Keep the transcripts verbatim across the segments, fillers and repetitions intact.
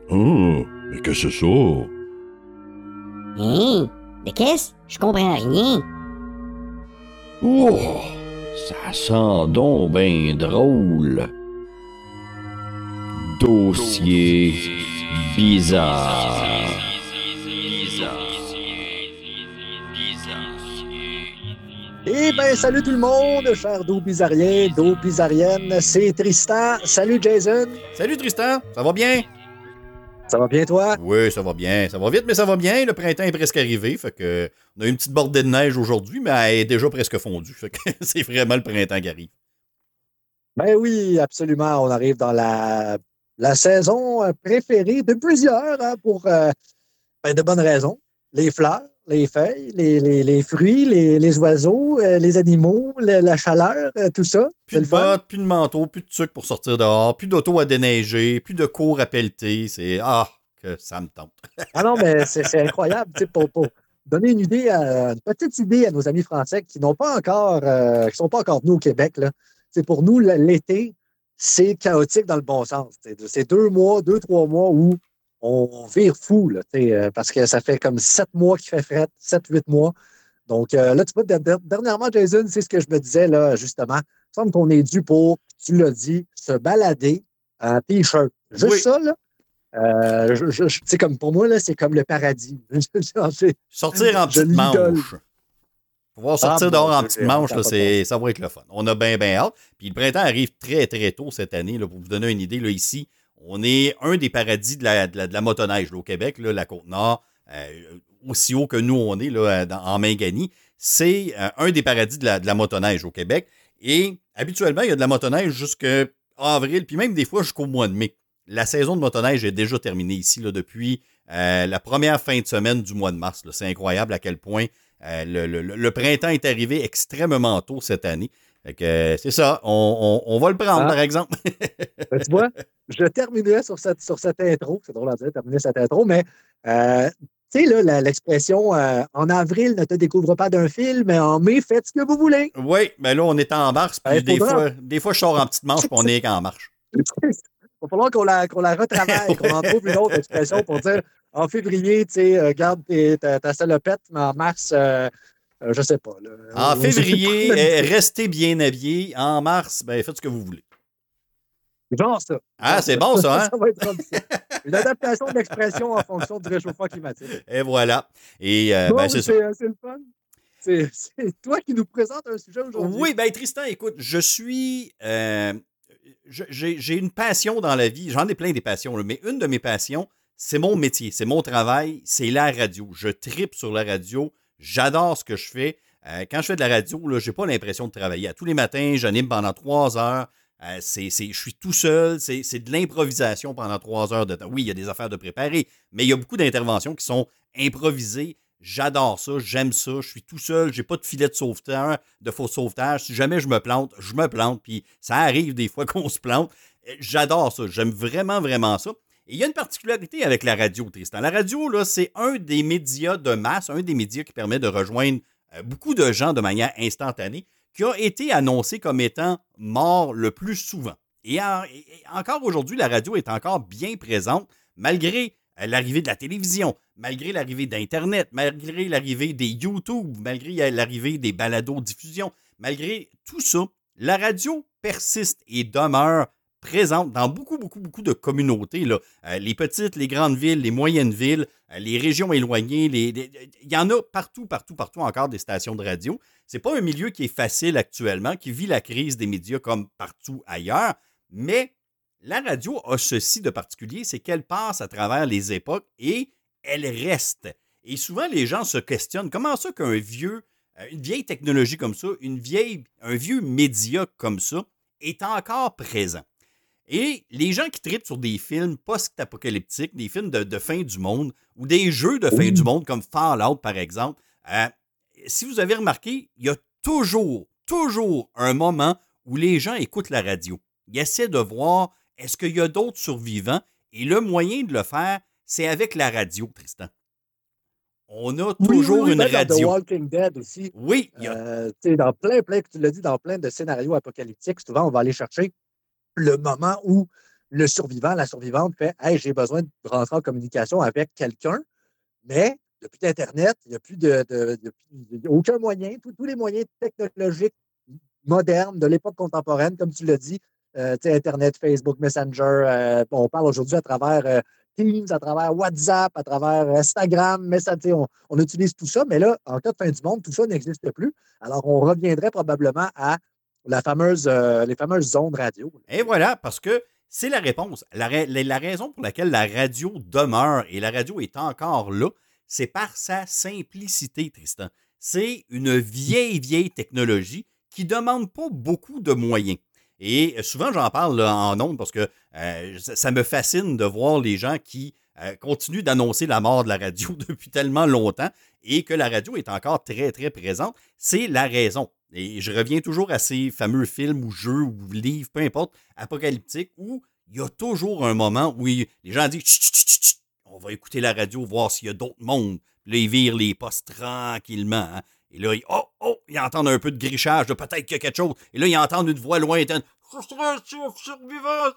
Oh, mais qu'est-ce que c'est ça? Hein? De qu'est-ce? Je comprends rien. Oh, ça sent donc ben drôle. Dossier bizarre. Eh bien, salut tout le monde, chers dos bizarriens, dos bizarriennes, c'est Tristan. Salut Jason. Salut Tristan, ça va bien? Ça va bien toi? Oui, ça va bien. Ça va vite, mais ça va bien. Le printemps est presque arrivé. Fait que on a une petite bordée de neige aujourd'hui, mais elle est déjà presque fondue. Fait que c'est vraiment le printemps qui arrive. Ben oui, absolument. On arrive dans la, la saison préférée de plusieurs, hein, pour euh, ben, de bonnes raisons. Les fleurs, les feuilles, les, les, les fruits, les, les oiseaux, euh, les animaux, le- la chaleur, euh, tout ça. Plus C'est de le fun. bottes, plus de manteau, plus de sucre pour sortir dehors, plus d'auto à déneiger, plus de cours à pelleter. C'est ah que ça me tente. Ah non, mais c'est c'est incroyable, tu sais, pour, pour donner une idée, à- une petite idée à nos amis français qui n'ont pas encore, euh, qui sont pas encore venus au Québec, là. C'est pour nous, l- l'été, c'est chaotique dans le bon sens. tu sais. C'est deux mois, deux, trois mois où on vire fou, là, tu sais, euh, parce que ça fait comme sept mois qu'il fait fret, sept, huit mois. Donc euh, là, tu vois, der- der- dernièrement, Jason, c'est ce que je me disais, là, justement. Il me semble qu'on est dû pour, tu l'as dit, se balader en T-shirt. Juste Oui. ça, là. Euh, je, je- je- tu sais, comme pour moi, là, c'est comme le paradis. Genre, c'est- Sortir en Je petite l'idole. manche. Pouvoir sortir Ah, dehors mon en Dieu, petite j'ai manche, hâte là, à c'est, ça va être le fun. On a bien, bien hâte. Puis le printemps arrive très, très tôt cette année. Là, pour vous donner une idée, là, ici, on est un des paradis de la, de la, de la motoneige là, au Québec, là, la Côte-Nord, euh, aussi haut que nous, on est là, dans- en Mingani. C'est euh, un des paradis de la, de la motoneige au Québec. Et habituellement, il y a de la motoneige jusqu'à avril, puis même des fois jusqu'au mois de mai. La saison de motoneige est déjà terminée ici là, depuis euh, la première fin de semaine du mois de mars. Là. C'est incroyable à quel point euh, le, le- le printemps est arrivé extrêmement tôt cette année. Fait que, euh, c'est ça, on, on- on va le prendre, Ah. par exemple. Ben, tu vois, je terminerai sur cette, sur cette intro. C'est drôle à dire, terminer cette intro, mais euh, tu sais, là, la- l'expression euh, en avril, ne te découvre pas d'un film, mais en mai, faites ce que vous voulez. Oui, mais là, on est en mars, puis Ben, des, faudra- fois, des fois, je sors en petite manche, puis on est qu'en marche. Il va falloir qu'on la, qu'on la retravaille, qu'on en trouve une autre expression pour dire en février, tu sais, euh, garde tes- ta, ta salopette, mais en mars, euh, euh, je sais pas. Là. En On- février, euh, restez bien habillés. En mars, ben, faites ce que vous voulez. Genre ça. Ah, Genre c'est ça. bon, ça, hein? Ça va être comme ça. Une adaptation de l'expression en fonction du réchauffement climatique. Et voilà. Et euh, Bon, ben, c'est ça. c'est c'est le fun. C'est c'est toi qui nous présente un sujet aujourd'hui. Oui, ben Tristan, écoute, je suis. euh, je- j'ai j'ai une passion dans la vie. J'en ai plein des passions, là, mais une de mes passions, c'est mon métier, c'est mon travail, c'est la radio. Je tripe sur la radio. J'adore ce que je fais. Euh, quand je fais de la radio, je n'ai pas l'impression de travailler. À tous les matins, j'anime pendant trois heures. Euh, c'est, c'est- je suis tout seul. C'est, c'est de l'improvisation pendant trois heures de temps. Oui, il y a des affaires de préparer, mais il y a beaucoup d'interventions qui sont improvisées. J'adore ça, j'aime ça. Je suis tout seul, j'ai pas de filet de sauvetage, de faux sauvetage. Si jamais je me plante, je me plante. Puis ça arrive des fois qu'on se plante. Euh, J'adore ça. J'aime vraiment, vraiment ça. Et il y a une particularité avec la radio, Tristan. La radio, là, c'est un des médias de masse, un des médias qui permet de rejoindre euh, beaucoup de gens de manière instantanée, qui a été annoncé comme étant mort le plus souvent. Et, en- et- et encore aujourd'hui, la radio est encore bien présente, malgré euh, l'arrivée de la télévision, malgré l'arrivée d'Internet, malgré l'arrivée des YouTube, malgré l'arrivée des balados-diffusions, malgré tout ça, la radio persiste et demeure présente dans beaucoup, beaucoup, beaucoup de communautés. Là. Euh, les petites, les grandes villes, les moyennes villes, euh, les régions éloignées, les, les- il y en a partout, partout, partout encore des stations de radio. C'est pas un milieu qui est facile actuellement, qui vit la crise des médias comme partout ailleurs, mais la radio a ceci de particulier, c'est qu'elle passe à travers les époques et elle reste. Et souvent, les gens se questionnent comment ça qu'un vieux, euh, une vieille technologie comme ça, une vieille, un vieux média comme ça est encore présent. Et les gens qui traitent sur des films post-apocalyptiques, des films de, de fin du monde ou des jeux de fin Oui. du monde comme Fallout, par exemple, euh, si vous avez remarqué, il y a toujours, toujours un moment où les gens écoutent la radio. Ils essaient de voir est-ce qu'il y a d'autres survivants et le moyen de le faire, c'est avec la radio, Tristan. On a Oui, toujours oui, oui, une même dans The radio. Walking Dead aussi. Oui, il y a- Euh, tu sais, dans plein, plein, tu l'as dit, dans plein de scénarios apocalyptiques, souvent, on va aller chercher le moment où le survivant, la survivante fait « Hey, j'ai besoin de rentrer en communication avec quelqu'un », mais il n'y a plus d'Internet, il n'y a plus de, de, de, de aucun moyen, tous, tous les moyens technologiques modernes de l'époque contemporaine, comme tu l'as dit, euh, Internet, Facebook, Messenger, euh, on parle aujourd'hui à travers euh, Teams, à travers WhatsApp, à travers Instagram, mais ça, on, on utilise tout ça, mais là, en cas de fin du monde, tout ça n'existe plus. Alors, on reviendrait probablement à la fameuse, euh, les fameuses ondes radio. Et voilà, parce que c'est la réponse. La, ra- la raison pour laquelle la radio demeure et la radio est encore là, c'est par sa simplicité, Tristan. C'est une vieille, vieille technologie qui ne demande pas beaucoup de moyens. Et souvent, j'en parle là, en ondes parce que euh, ça, ça me fascine de voir les gens qui euh, continuent d'annoncer la mort de la radio depuis tellement longtemps et que la radio est encore très, très présente. C'est la raison. Et je reviens toujours à ces fameux films ou jeux ou livres, peu importe, apocalyptiques, où il y a toujours un moment où il, les gens disent chut, chut, chut, chut, on va écouter la radio, voir s'il y a d'autres mondes. Puis là, ils virent les postes tranquillement. Hein. Et là, ils, oh, oh, ils entendent un peu de grichage, de peut-être qu'il y a quelque chose. Et là, ils entendent une voix lointaine. Survivants,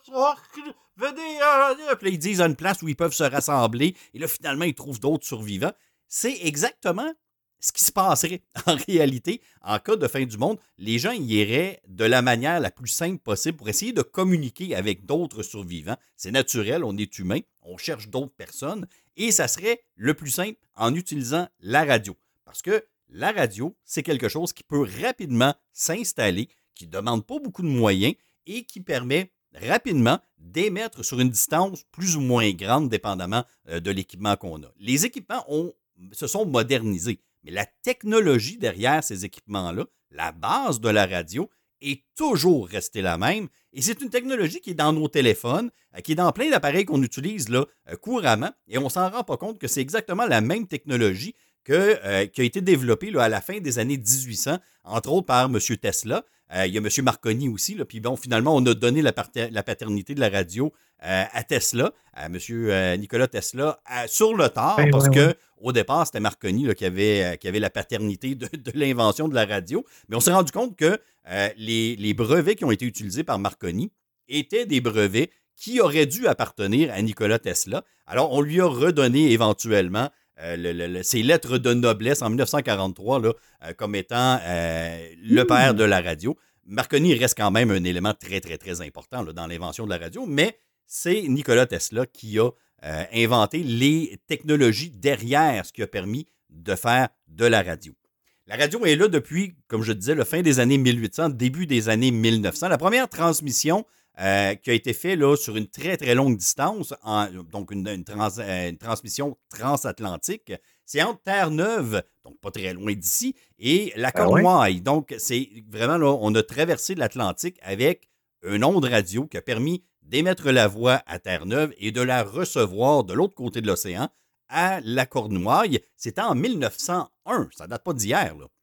venez. Puis là, ils disent à une place où ils peuvent se rassembler. Et là, finalement, ils trouvent d'autres survivants. C'est exactement ce qui se passerait en réalité en cas de fin du monde. Les gens y iraient de la manière la plus simple possible pour essayer de communiquer avec d'autres survivants. C'est naturel, on est humain, on cherche d'autres personnes et ça serait le plus simple en utilisant la radio. Parce que la radio, c'est quelque chose qui peut rapidement s'installer, qui ne demande pas beaucoup de moyens et qui permet rapidement d'émettre sur une distance plus ou moins grande, dépendamment de l'équipement qu'on a. Les équipements ont, se sont modernisés. Mais la technologie derrière ces équipements-là, la base de la radio, est toujours restée la même. Et c'est une technologie qui est dans nos téléphones, qui est dans plein d'appareils qu'on utilise là, couramment. Et on ne s'en rend pas compte que c'est exactement la même technologie que, euh, qui a été développée là, à la fin des années dix-huit cents, entre autres par M. Tesla. Euh, il y a M. Marconi aussi. Là, puis bon, finalement, on a donné la, pater- la paternité de la radio euh, à Tesla, à M. Euh, Nikola Tesla, à, sur le tard, Ouais, parce ouais, que ouais. au départ, c'était Marconi là, qui, avait, euh, qui avait la paternité de, de l'invention de la radio. Mais on s'est rendu compte que euh, les, les brevets qui ont été utilisés par Marconi étaient des brevets qui auraient dû appartenir à Nikola Tesla. Alors, on lui a redonné éventuellement euh, le, le, le, ses lettres de noblesse en dix-neuf cent quarante-trois là, euh, comme étant euh, le père de la radio. Marconi reste quand même un élément très, très, très important là, dans l'invention de la radio, mais c'est Nikola Tesla qui a euh, inventé les technologies derrière ce qui a permis de faire de la radio. La radio est là depuis, comme je disais, la fin des années mille huit cents, début des années mille neuf cents. La première transmission euh, qui a été faite là, sur une très, très longue distance, en, donc une, une, trans, une transmission transatlantique, c'est entre Terre-Neuve, donc pas très loin d'ici, et la Cornouaille. Ah ouais? Donc, c'est vraiment là, on a traversé l'Atlantique avec une onde radio qui a permis d'émettre la voix à Terre-Neuve et de la recevoir de l'autre côté de l'océan à la Cornouaille. C'était en mille neuf cent un. Ça ne date pas d'hier, là.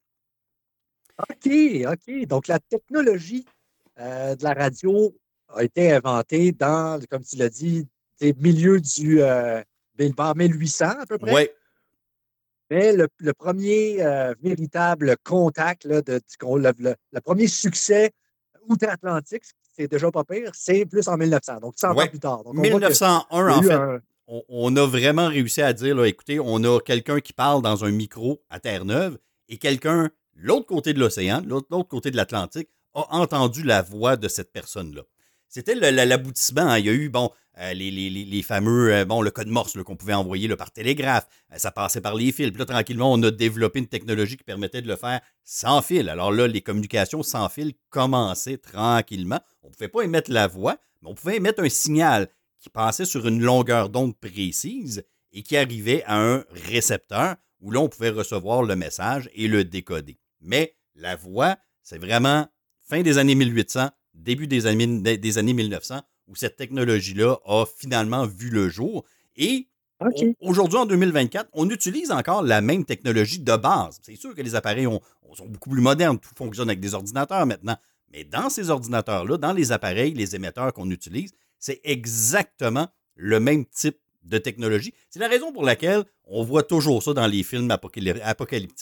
OK, OK. Donc, la technologie euh, de la radio a été inventée dans, comme tu l'as dit, des milieux du euh, mille huit cents à peu près. Oui. Mais le, le premier euh, véritable contact, là, de, le, le, le premier succès outre-Atlantique, c'est déjà pas pire, c'est plus en mille neuf cents, donc cent ouais. ans plus tard. Donc, mille neuf cent un, en fait, un... on, on a vraiment réussi à dire, là, écoutez, on a quelqu'un qui parle dans un micro à Terre-Neuve et quelqu'un, l'autre côté de l'océan, l'autre, l'autre côté de l'Atlantique, a entendu la voix de cette personne-là. C'était le, le, l'aboutissement. Hein. Il y a eu, bon, euh, les, les, les fameux, euh, bon, le code Morse là, qu'on pouvait envoyer là, par télégraphe. Euh, ça passait par les fils. Puis là, tranquillement, on a développé une technologie qui permettait de le faire sans fil. Alors là, les communications sans fil commençaient tranquillement. On ne pouvait pas émettre la voix, mais on pouvait émettre un signal qui passait sur une longueur d'onde précise et qui arrivait à un récepteur où là, on pouvait recevoir le message et le décoder. Mais la voix, c'est vraiment fin des années mille huit cents, début des années, des années mille neuf cents, où cette technologie-là a finalement vu le jour. Et okay. Aujourd'hui, en deux mille vingt-quatre, on utilise encore la même technologie de base. C'est sûr que les appareils ont, sont beaucoup plus modernes, tout fonctionne avec des ordinateurs maintenant. Mais dans ces ordinateurs-là, dans les appareils, les émetteurs qu'on utilise, c'est exactement le même type de technologie. C'est la raison pour laquelle on voit toujours ça dans les films apocalyptiques.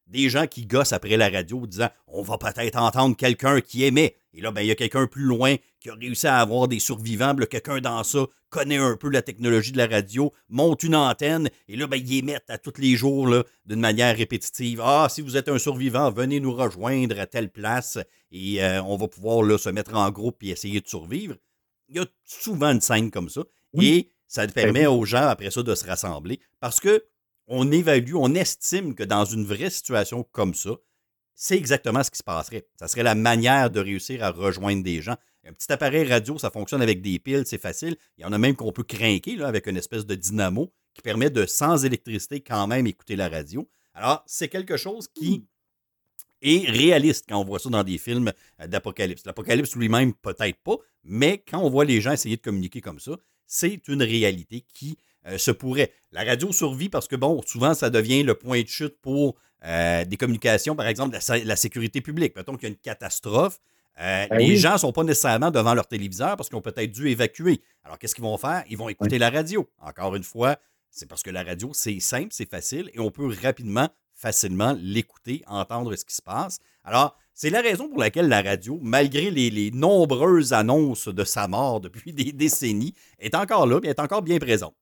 des gens qui gossent après la radio disant « On va peut-être entendre quelqu'un qui émet. » Et là, ben, il y a quelqu'un plus loin qui a réussi à avoir des survivants. Là, quelqu'un dans ça connaît un peu la technologie de la radio, monte une antenne, et là, ben, ils émettent à tous les jours là, d'une manière répétitive. « Ah, si vous êtes un survivant, venez nous rejoindre à telle place et euh, on va pouvoir là, se mettre en groupe et essayer de survivre. » Il y a souvent une scène comme ça. Oui. Et ça permet aux gens, après ça, de se rassembler parce que on évalue, on estime que dans une vraie situation comme ça, c'est exactement ce qui se passerait. Ça serait la manière de réussir à rejoindre des gens. Un petit appareil radio, ça fonctionne avec des piles, c'est facile. Il y en a même qu'on peut crinquer là, avec une espèce de dynamo qui permet de, sans électricité, quand même écouter la radio. Alors, c'est quelque chose qui est réaliste quand on voit ça dans des films d'apocalypse. L'apocalypse lui-même, peut-être pas, mais quand on voit les gens essayer de communiquer comme ça, c'est une réalité qui euh, se pourrait. La radio survit parce que, bon, souvent, ça devient le point de chute pour euh, des communications, par exemple, la, la sécurité publique. Mettons qu'il y a une catastrophe. Euh, ben les oui. gens ne sont pas nécessairement devant leur téléviseur parce qu'ils ont peut-être dû évacuer. Alors, qu'est-ce qu'ils vont faire? Ils vont écouter oui. la radio. Encore une fois, c'est parce que la radio, c'est simple, c'est facile et on peut rapidement, facilement l'écouter, entendre ce qui se passe. Alors, c'est la raison pour laquelle la radio, malgré les, les nombreuses annonces de sa mort depuis des décennies, est encore là et est encore bien présente.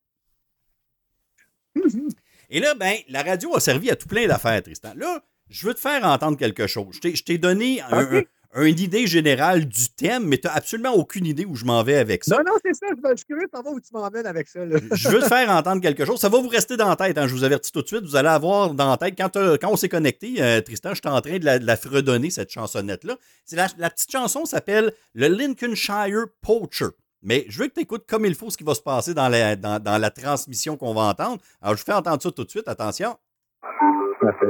Et là, ben, la radio a servi à tout plein d'affaires, Tristan. Là, je veux te faire entendre quelque chose. Je t'ai, je t'ai donné un, okay. un, une idée générale du thème, mais tu n'as absolument aucune idée où je m'en vais avec ça. Non, non, c'est ça. Je suis curieux de savoir où tu m'emmènes avec ça. Là. Je veux te faire entendre quelque chose. Ça va vous rester dans la tête. Hein, je vous avertis tout de suite. Vous allez avoir dans la tête. Quand, quand on s'est connecté, euh, Tristan, je suis en train de la, de la fredonner, cette chansonnette-là. C'est la, la petite chanson s'appelle le Lincolnshire Poacher. Mais je veux que tu écoutes comme il faut ce qui va se passer dans la, dans, dans la transmission qu'on va entendre. Alors, je vous fais entendre ça tout de suite. Attention. Parfait.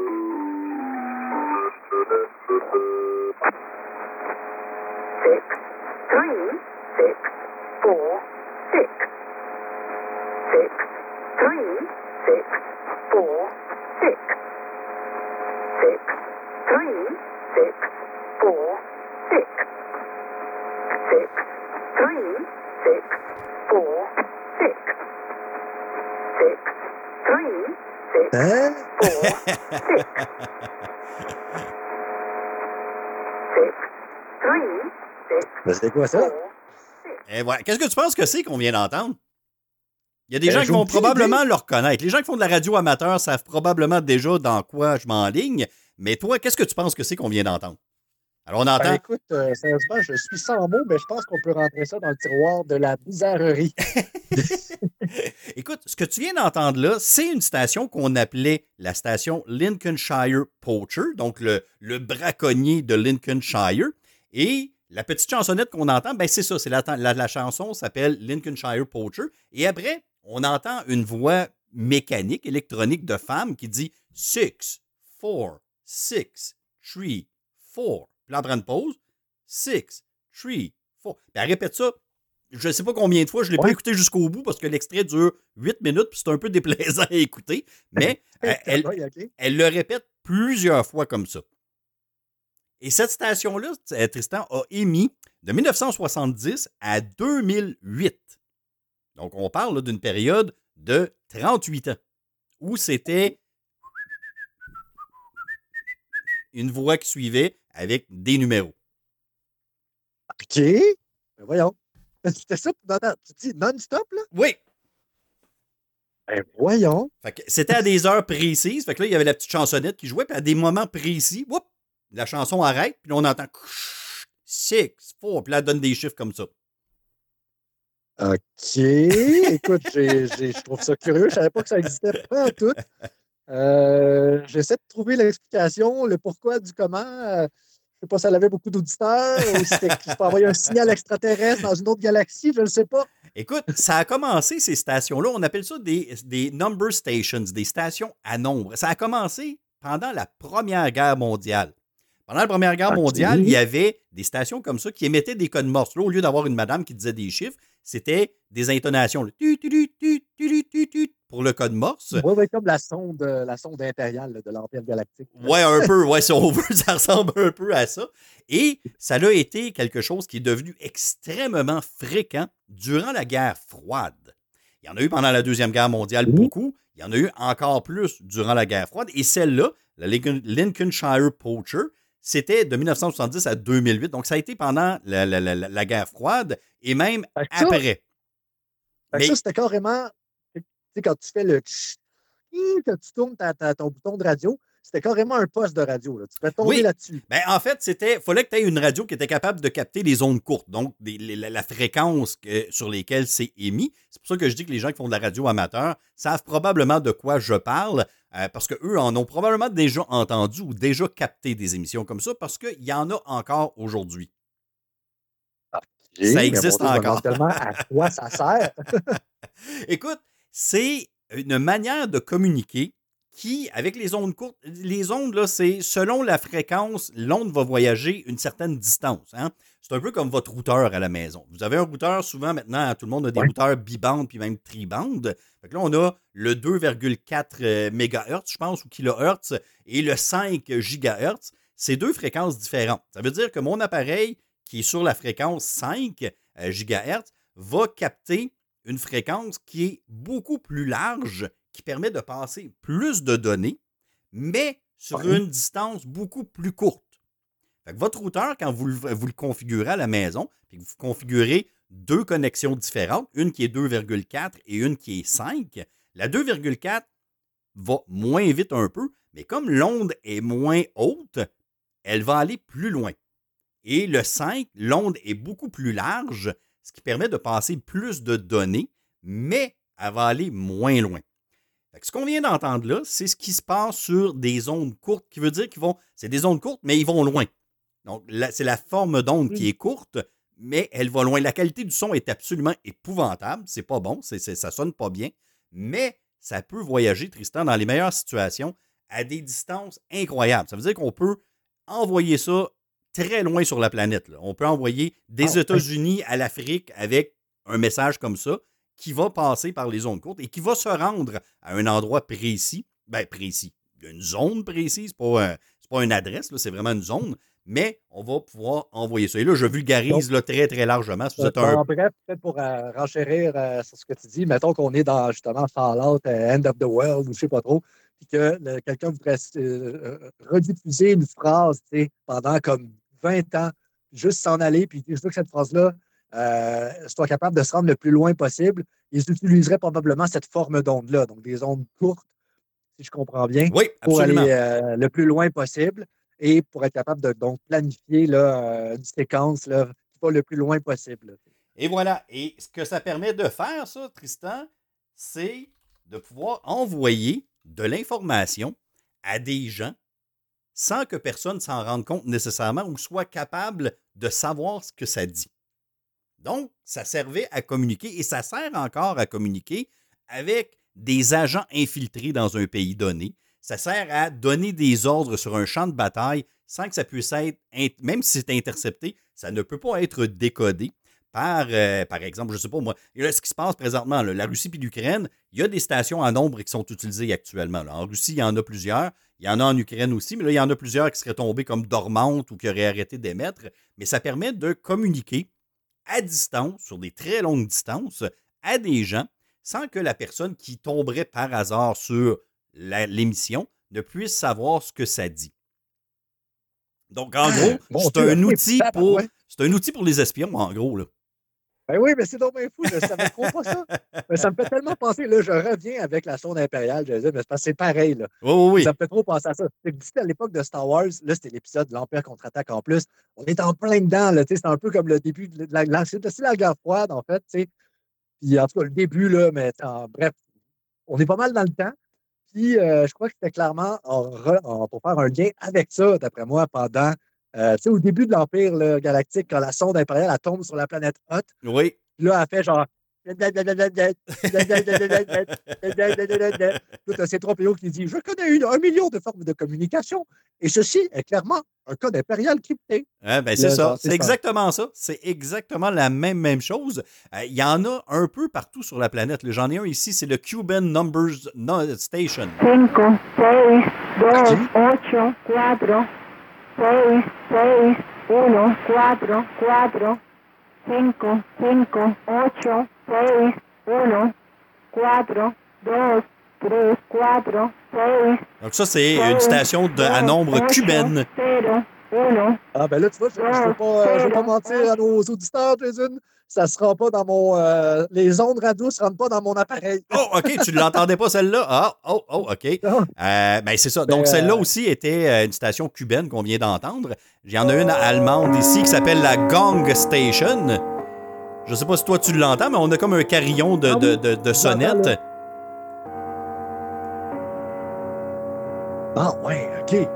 Six, three, six, four, six. Six, three, six, four, six. Six, three, six, four, six. Six, three, six, four, six. Six, three, six, hein? four, six. Six, three, six. Mais c'est quoi ça? Et voilà. Qu'est-ce que tu penses que c'est qu'on vient d'entendre? Il y a des ben, gens qui vont probablement idée. le reconnaître. Les gens qui font de la radio amateur savent probablement déjà dans quoi je m'enligne. Mais toi, qu'est-ce que tu penses que c'est qu'on vient d'entendre? Alors, on entend. Ben, écoute, euh, sérieusement, je suis sans mots, mais je pense qu'on peut rentrer ça dans le tiroir de la bizarrerie. Écoute, ce que tu viens d'entendre là, c'est une station qu'on appelait la station Lincolnshire Poacher, donc le, le braconnier de Lincolnshire. Et la petite chansonnette qu'on entend, ben c'est ça, c'est la, la, la chanson s'appelle Lincolnshire Poacher. Et après, on entend une voix mécanique, électronique de femme qui dit « six, four, six, three, four ». Puis là, on prend une pause. six, three, four. Puis elle répète ça, je ne sais pas combien de fois, je ne l'ai ouais. pas écouté jusqu'au bout parce que l'extrait dure huit minutes, puis c'est un peu déplaisant à écouter. Mais elle, elle, okay. elle le répète plusieurs fois comme ça. Et cette station-là, Tristan, a émis de dix-neuf cent soixante-dix à deux mille huit. Donc, on parle là, d'une période de trente-huit ans où c'était une voix qui suivait avec des numéros. OK. Ben voyons. C'était ça, tu dis non-stop, là? Oui. Ben voyons. Fait que c'était à des heures précises. Fait que là, il y avait la petite chansonnette qui jouait, puis à des moments précis, whoop, la chanson arrête, puis là, on entend six, four, puis là, elle donne des chiffres comme ça. OK. Écoute, j'ai, j'ai, je trouve ça curieux. Je ne savais pas que ça existait pas en tout. Euh, j'essaie de trouver l'explication, le pourquoi du comment. Euh, je ne sais pas si elle avait beaucoup d'auditeurs ou si c'était qu'il faut envoyer un signal extraterrestre dans une autre galaxie, je ne sais pas. Écoute, ça a commencé, ces stations-là, on appelle ça des, des number stations, des stations à nombre. Ça a commencé pendant la Première Guerre mondiale. Pendant la Première Guerre okay. mondiale, il y avait des stations comme ça qui émettaient des codes morse. Là, au lieu d'avoir une madame qui disait des chiffres, c'était des intonations. Là, tu, tu, tu, tu, tu, tu, tu, pour le code morse. Oui, ouais, comme la sonde, la sonde impériale là, de l'Empire galactique. Oui, un peu. Ouais, si on veut, ça ressemble un peu à ça. Et ça a été quelque chose qui est devenu extrêmement fréquent durant la guerre froide. Il y en a eu pendant la Deuxième Guerre mondiale beaucoup. Il y en a eu encore plus durant la guerre froide. Et celle-là, la Lincoln- Lincolnshire Poacher. C'était de dix-neuf cent soixante-dix à deux mille huit. Donc, ça a été pendant la, la- la- la- la guerre froide et même Fait que ça, après. fait que Mais ça, c'était carrément, tu sais, quand tu fais le tch, quand tu tournes ta- ta- ton bouton de radio, c'était carrément un poste de radio. Là. Tu peux tomber oui, là-dessus. ben, en fait, c'était fallait que tu aies une radio qui était capable de capter les ondes courtes, donc des- les- la, la fréquence que- sur lesquelles c'est émis. C'est pour ça que je dis que les gens qui font de la radio amateur savent probablement de quoi je parle, euh, parce qu'eux en ont probablement déjà entendu ou déjà capté des émissions comme ça, parce qu'il y en a encore aujourd'hui. J'ai, Ça mais existe mon Dieu, je me encore. demande tellement à quoi ça sert. Écoute, c'est une manière de communiquer qui, avec les ondes courtes, les ondes, là, c'est selon la fréquence, l'onde va voyager une certaine distance. Hein? C'est un peu comme votre routeur à la maison. Vous avez un routeur, souvent maintenant, tout le monde a des Ouais. routeurs bibandes puis même tribandes. Fait que là, on a le deux virgule quatre euh, mégahertz, je pense, ou kilohertz, et le cinq gigahertz. C'est deux fréquences différentes. Ça veut dire que mon appareil, qui est sur la fréquence cinq euh, gigahertz, va capter une fréquence qui est beaucoup plus large, qui permet de passer plus de données, mais sur Ouais. une distance beaucoup plus courte. Fait que votre routeur, quand vous le, vous le configurez à la maison, puis que vous configurez deux connexions différentes, une qui est deux virgule quatre et une qui est cinq, la deux virgule quatre va moins vite un peu, mais comme l'onde est moins haute, elle va aller plus loin. Et le cinq, l'onde est beaucoup plus large, ce qui permet de passer plus de données, mais elle va aller moins loin. Fait que ce qu'on vient d'entendre là, c'est ce qui se passe sur des ondes courtes, qui veut dire qu'ils vont. C'est des ondes courtes, mais ils vont loin. Donc, là, c'est la forme d'onde qui est courte, mais elle va loin. La qualité du son est absolument épouvantable. C'est pas bon, c'est, c'est, ça sonne pas bien, mais ça peut voyager, Tristan, dans les meilleures situations à des distances incroyables. Ça veut dire qu'on peut envoyer ça très loin sur la planète. Là. On peut envoyer des Ah, États-Unis à l'Afrique avec un message comme ça qui va passer par les ondes courtes et qui va se rendre à un endroit précis. Ben, précis. Une zone précise, pas, un, c'est pas une adresse, là, c'est vraiment une zone, mais on va pouvoir envoyer ça. Et là, je vulgarise là, très, très largement. Si vous êtes un... En bref, peut-être pour euh, renchérir euh, sur ce que tu dis, mettons qu'on est dans justement Fallout, euh, End of the World, ou je ne sais pas trop, puis que le- quelqu'un voudrait euh, rediffuser une phrase tu sais, pendant comme vingt ans, juste s'en aller, puis je veux que cette phrase-là euh, soit capable de se rendre le plus loin possible, ils utiliseraient probablement cette forme d'onde-là, donc des ondes courtes, si je comprends bien, Oui, pour absolument. aller euh, le plus loin possible et pour être capable de donc, planifier là, euh, une séquence là, qui va le plus loin possible. Là. Et voilà. Et ce que ça permet de faire, ça, Tristan, c'est de pouvoir envoyer de l'information à des gens sans que personne s'en rende compte nécessairement ou soit capable de savoir ce que ça dit. Donc, ça servait à communiquer et ça sert encore à communiquer avec des agents infiltrés dans un pays donné. Ça sert à donner des ordres sur un champ de bataille sans que ça puisse être, même si c'est intercepté, ça ne peut pas être décodé par, euh, par exemple, je ne sais pas moi, là, ce qui se passe présentement, là, la Russie et l'Ukraine, il y a des stations en nombre qui sont utilisées actuellement. Là. En Russie, il y en a plusieurs. Il y en a en Ukraine aussi, mais là, il y en a plusieurs qui seraient tombées comme dormantes ou qui auraient arrêté d'émettre. Mais ça permet de communiquer à distance, sur des très longues distances, à des gens, sans que la personne qui tomberait par hasard sur la, l'émission ne puisse savoir ce que ça dit. Donc, en gros, Bon, c'est Dieu, un ok, outil tabarouette. pour c'est un outil pour les espions, en gros. Là. Ben oui, mais c'est donc bien fou, je ne savais trop pas ça. Mais ça me fait tellement penser, là, je reviens avec la sonde impériale, je disais, mais c'est parce que c'est pareil, là. Oui, oui, oui. Ça me fait trop penser à ça. C'est que c'était à l'époque de Star Wars, là, c'était l'épisode de l'Empire contre-attaque en plus. On est en plein dedans, là, tu sais, c'est un peu comme le début de la, la, c'est la guerre froide, en fait, tu sais. Puis en tout cas, le début, là, mais en, bref, on est pas mal dans le temps. Puis euh, je crois que c'était clairement en re- en- pour faire un lien avec ça, d'après moi, pendant, euh, tu sais, au début de l'Empire là, galactique, quand la sonde impériale elle tombe sur la planète Hoth, Oui. là, elle fait genre. Là, t'as C trois P O qui dit je connais une, un million de formes de communication et ceci est clairement un code impérial crypté. Hein, ben, c'est Là, ça. genre, C'est c'est ça. exactement ça. C'est exactement la même, même chose. Euh, Il y en a un peu partout sur la planète. là. J'en ai un ici, c'est le Cuban Numbers No- Station. cinco, seis, dos, ocho, cuatro, seis, seis, uno, cuatro, cuatro, cinco, cinco, ocho, seis, uno, cuatro, dos, tres, cuatro, seis, Donc ça, c'est une station de, à nombre cubaine. zéro, uno, Ah, ben là, tu vois, je ne veux pas, euh, je veux pas mentir à nos auditeurs, Jason. Ça ne sera pas dans mon. Euh, les ondes radio ne se rendent pas dans mon appareil. Oh, OK, tu ne l'entendais pas, celle-là? Ah, oh, oh, OK. Non. Euh, ben, c'est ça. Ben, Donc, celle-là euh, aussi était euh, une station cubaine qu'on vient d'entendre. Il y en a une allemande ici qui s'appelle la Gong Station. Je sais pas si toi tu l'entends, mais on a comme un carillon de, de, de, de sonnettes. Ah, ouais, OK.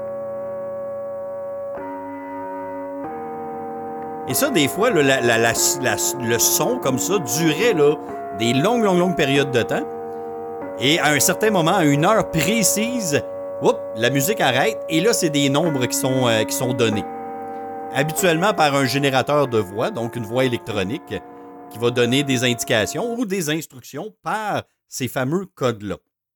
Et ça, des fois, là, la, la, la, la, le son comme ça durait là, des longues, longues, longues périodes de temps. Et à un certain moment, à une heure précise, whoop, la musique arrête. Et là, c'est des nombres qui sont, euh, qui sont donnés. Habituellement par un générateur de voix, donc une voix électronique, qui va donner des indications ou des instructions par ces fameux codes-là.